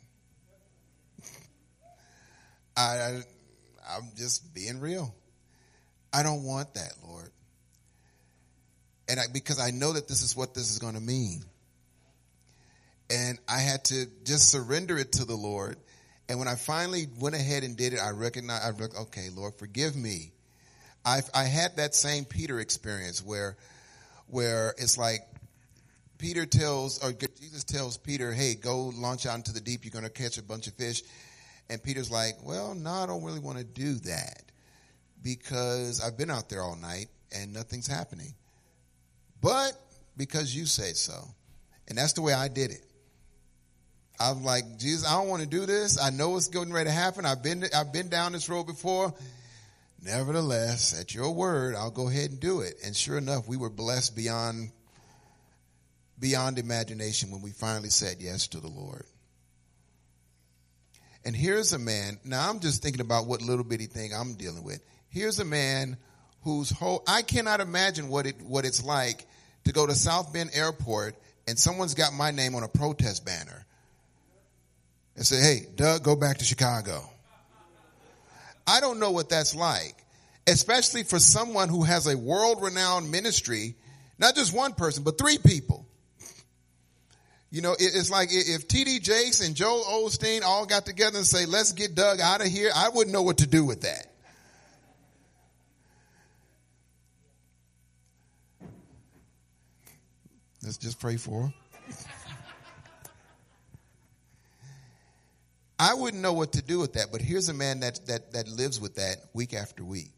I'm just being real. I don't want that, Lord. And because I know that this is what this is going to mean. And I had to just surrender it to the Lord. And when I finally went ahead and did it, I recognized, okay, Lord, forgive me. I had that same Peter experience where it's like Jesus tells Peter, hey, go launch out into the deep. You're going to catch a bunch of fish. And Peter's like, well, no, I don't really want to do that because I've been out there all night and nothing's happening. But because you say so. And that's the way I did it. I'm like, Jesus, I don't want to do this. I know it's getting ready to happen. I've been down this road before. Nevertheless, at your word, I'll go ahead and do it. And sure enough, we were blessed beyond imagination when we finally said yes to the Lord. And here's a man. Now I'm just thinking about what little bitty thing I'm dealing with. Here's a man whose I cannot imagine what it's like to go to South Bend Airport and someone's got my name on a protest banner and say, hey, Doug, go back to Chicago. I don't know what that's like, especially for someone who has a world-renowned ministry, not just one person, but 3 people. You know, it's like if T.D. Jakes and Joel Osteen all got together and say, let's get Doug out of here, I wouldn't know what to do with that. Let's just pray for him. I wouldn't know what to do with that, but here's a man that lives with that week after week.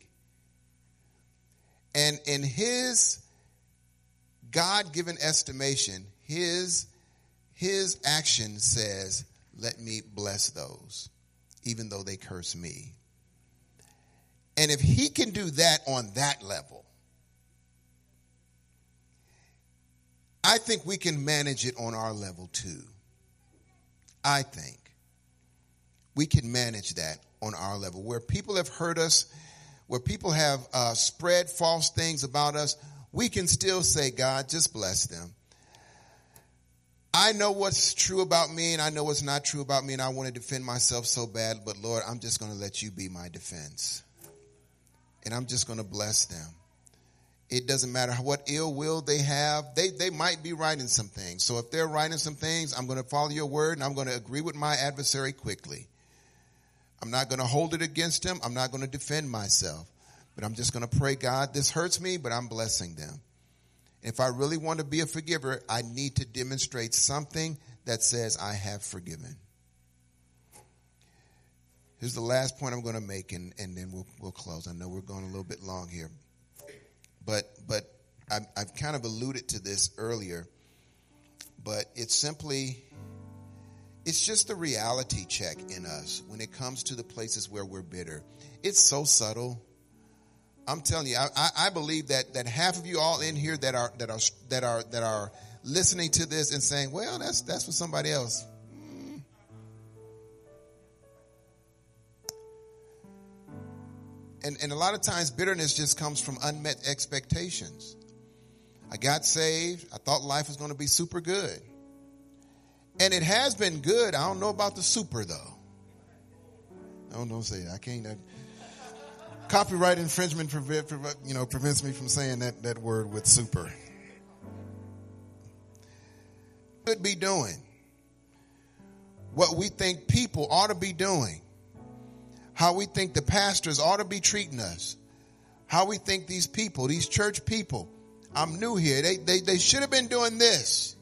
And in his God-given estimation, his action says, let me bless those, even though they curse me. And if he can do that on that level, I think we can manage it on our level too. I think we can manage that on our level. Where people have hurt us, where people have spread false things about us, we can still say, God, just bless them. I know what's true about me and I know what's not true about me, and I want to defend myself so bad, but Lord, I'm just going to let you be my defense. And I'm just going to bless them. It doesn't matter what ill will they have. They might be right in some things. So if they're right in some things, I'm going to follow your word and I'm going to agree with my adversary quickly. I'm not going to hold it against him. I'm not going to defend myself. But I'm just going to pray, God, this hurts me, but I'm blessing them. If I really want to be a forgiver, I need to demonstrate something that says I have forgiven. Here's the last point I'm going to make, and then we'll close. I know we're going a little bit long here. But I've kind of alluded to this earlier. But it's just a reality check in us when it comes to the places where we're bitter. It's so subtle. I'm telling you, I believe that half of you all in here that are listening to this and saying, well, that's for somebody else. And a lot of times bitterness just comes from unmet expectations. I got saved. I thought life was going to be super good. And it has been good. I don't know about the super, though. Don't say that. I can't. Copyright infringement prevents me from saying that word with super. Could be doing what we think people ought to be doing. How we think the pastors ought to be treating us. How we think these people, these church people, I'm new here. They should have been doing this.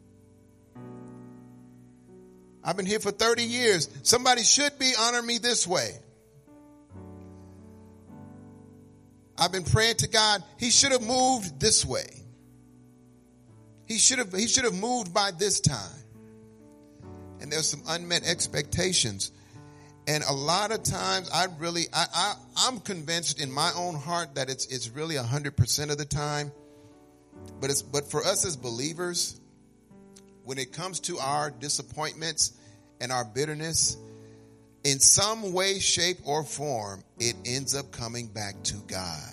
I've been here for 30 years. Somebody should be honoring me this way. I've been praying to God. He should have moved this way. He should have moved by this time. And there's some unmet expectations. And a lot of times I'm convinced in my own heart that it's really 100% of the time. But for us as believers, when it comes to our disappointments and our bitterness, in some way, shape, or form, it ends up coming back to God.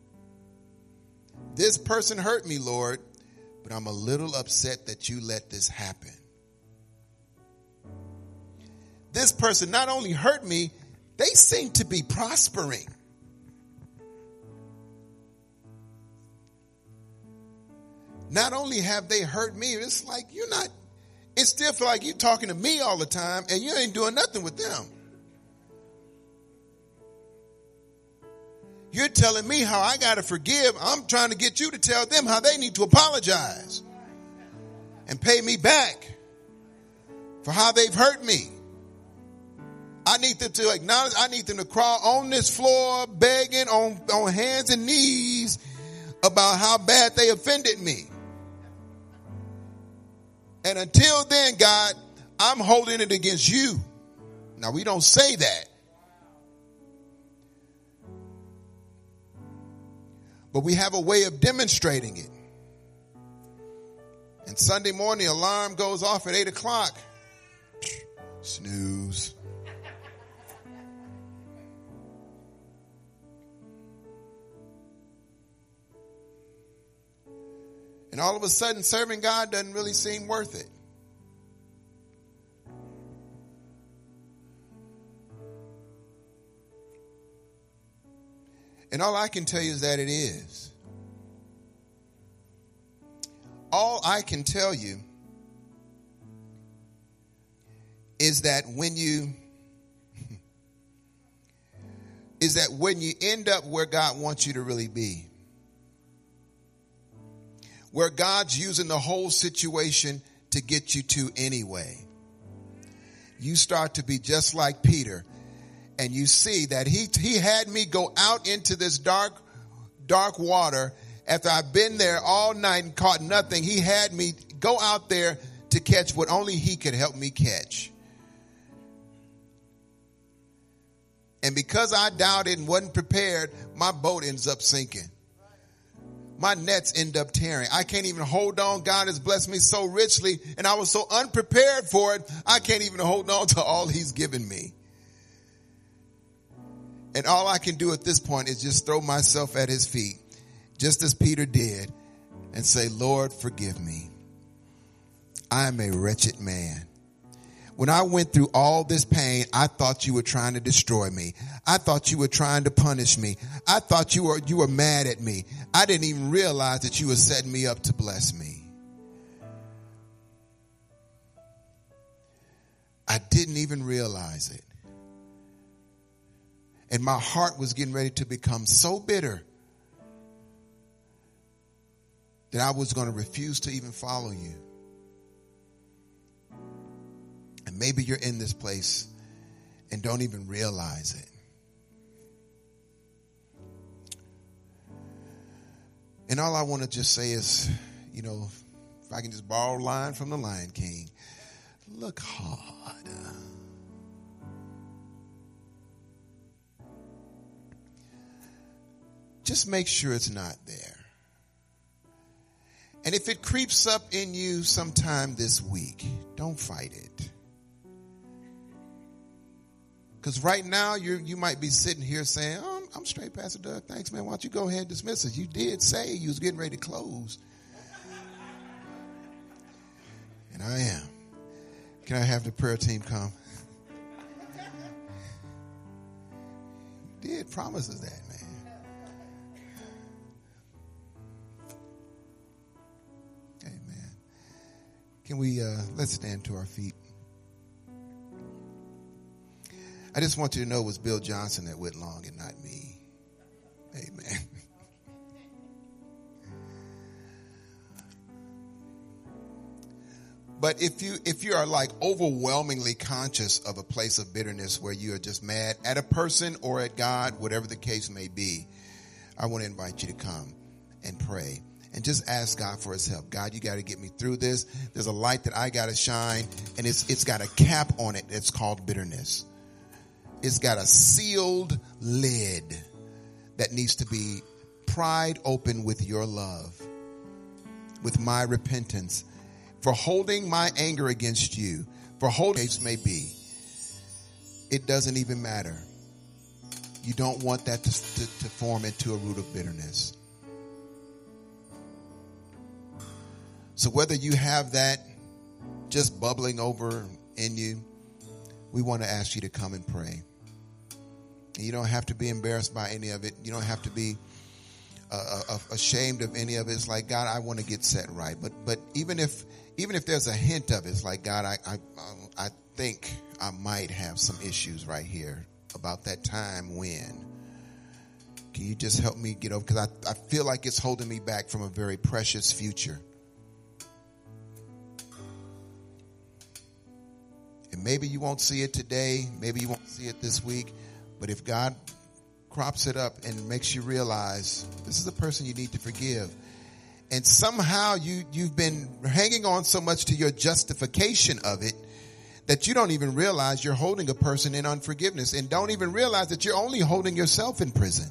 This person hurt me, Lord, but I'm a little upset that you let this happen. This person not only hurt me, they seem to be prospering. Not only have they hurt me, it's like it still feels like you're talking to me all the time and you ain't doing nothing with them. You're telling me how I got to forgive. I'm trying to get you to tell them how they need to apologize and pay me back for how they've hurt me. I need them to acknowledge, I need them to crawl on this floor begging on hands and knees about how bad they offended me. And until then, God, I'm holding it against you. Now, we don't say that. But we have a way of demonstrating it. And Sunday morning, alarm goes off at 8 o'clock. Snooze. And all of a sudden, serving God doesn't really seem worth it. And all I can tell you is that it is. All I can tell you is that when you end up where God wants you to really be, where God's using the whole situation to get you to anyway, you start to be just like Peter. And you see that he had me go out into this dark water after I've been there all night and caught nothing. He had me go out there to catch what only he could help me catch. And because I doubted and wasn't prepared, my boat ends up sinking. My nets end up tearing. I can't even hold on. God has blessed me so richly, and I was so unprepared for it, I can't even hold on to all he's given me. And all I can do at this point is just throw myself at his feet, just as Peter did, and say, Lord, forgive me. I am a wretched man. When I went through all this pain, I thought you were trying to destroy me. I thought you were trying to punish me. I thought you were mad at me. I didn't even realize that you were setting me up to bless me. I didn't even realize it. And my heart was getting ready to become so bitter that I was going to refuse to even follow you. And maybe you're in this place and don't even realize it. And all I want to just say is, if I can just borrow a line from the Lion King, look hard. Just make sure it's not there. And if it creeps up in you sometime this week, don't fight it. Because right now you might be sitting here saying, oh, I'm straight, Pastor Doug. Thanks, man. Why don't you go ahead and dismiss us? You did say you was getting ready to close. And I am. Can I have the prayer team come? You did promise us that, man. Can we, let's stand to our feet. I just want you to know it was Bill Johnson that went long and not me. Amen. But if you are like overwhelmingly conscious of a place of bitterness where you are just mad at a person or at God, whatever the case may be, I want to invite you to come and pray and just ask God for his help. God, you got to get me through this. There's a light that I got to shine, and it's got a cap on it that's called bitterness. It's got a sealed lid that needs to be pried open with your love, with my repentance, for holding my anger against you, for holding it may be. It doesn't even matter. You don't want that to form into a root of bitterness. So whether you have that just bubbling over in you, we want to ask you to come and pray. And you don't have to be embarrassed by any of it. You don't have to be ashamed of any of it. It's like, God, I want to get set right. But even if there's a hint of it, it's like, God, I think I might have some issues right here about that time when. Can you just help me get over? Because I feel like it's holding me back from a very precious future. And maybe you won't see it today. Maybe you won't see it this week. But if God crops it up and makes you realize this is the person you need to forgive, and somehow you've been hanging on so much to your justification of it that you don't even realize you're holding a person in unforgiveness, and don't even realize that you're only holding yourself in prison.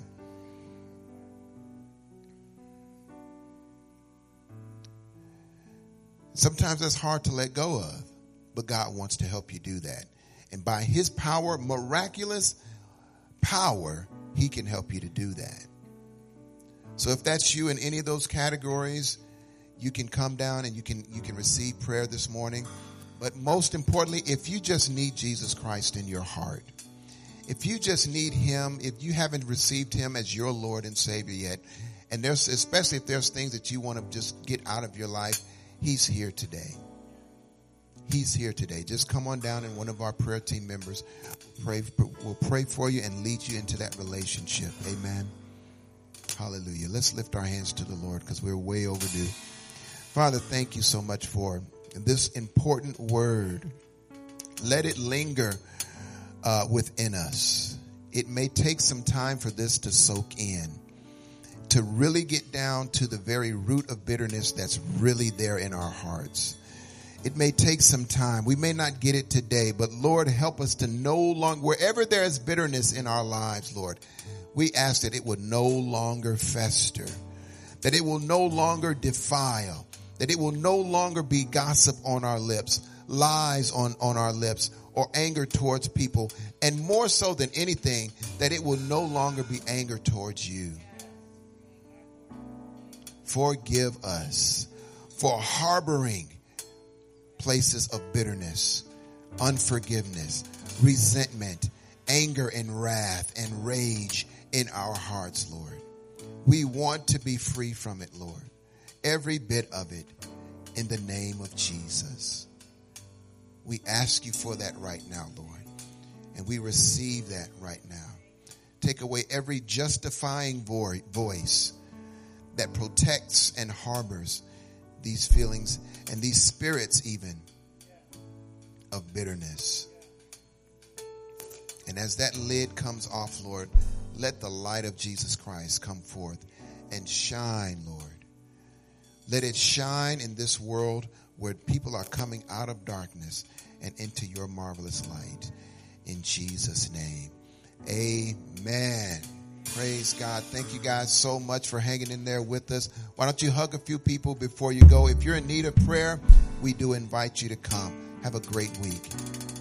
Sometimes that's hard to let go of, but God wants to help you do that. And by his power, miraculous power, he can help you to do that. So if that's you in any of those categories, you can come down and you can receive prayer this morning. But most importantly, if you just need Jesus Christ in your heart, if you just need him, if you haven't received him as your Lord and Savior yet, and especially if there's things that you want to just get out of your life, he's here today. He's here today. Just come on down, and one of our prayer team members will pray for you and lead you into that relationship. Amen. Hallelujah. Let's lift our hands to the Lord because we're way overdue. Father, thank you so much for this important word. Let it linger within us. It may take some time for this to soak in, to really get down to the very root of bitterness that's really there in our hearts. It may take some time. We may not get it today, but Lord, help us to no longer, wherever there is bitterness in our lives, Lord, we ask that it would no longer fester, that it will no longer defile, that it will no longer be gossip on our lips, lies on our lips, or anger towards people, and more so than anything, that it will no longer be anger towards you. Forgive us for harboring places of bitterness, unforgiveness, resentment, anger and wrath and rage in our hearts, Lord. We want to be free from it, Lord. Every bit of it, in the name of Jesus. We ask you for that right now, Lord. And we receive that right now. Take away every justifying voice that protects and harbors these feelings and these spirits even of bitterness. And as that lid comes off, Lord, let the light of Jesus Christ come forth and shine, Lord. Let it shine in this world where people are coming out of darkness and into your marvelous light. In Jesus' name, amen. Praise God. Thank you guys so much for hanging in there with us. Why don't you hug a few people before you go? If you're in need of prayer, we do invite you to come. Have a great week.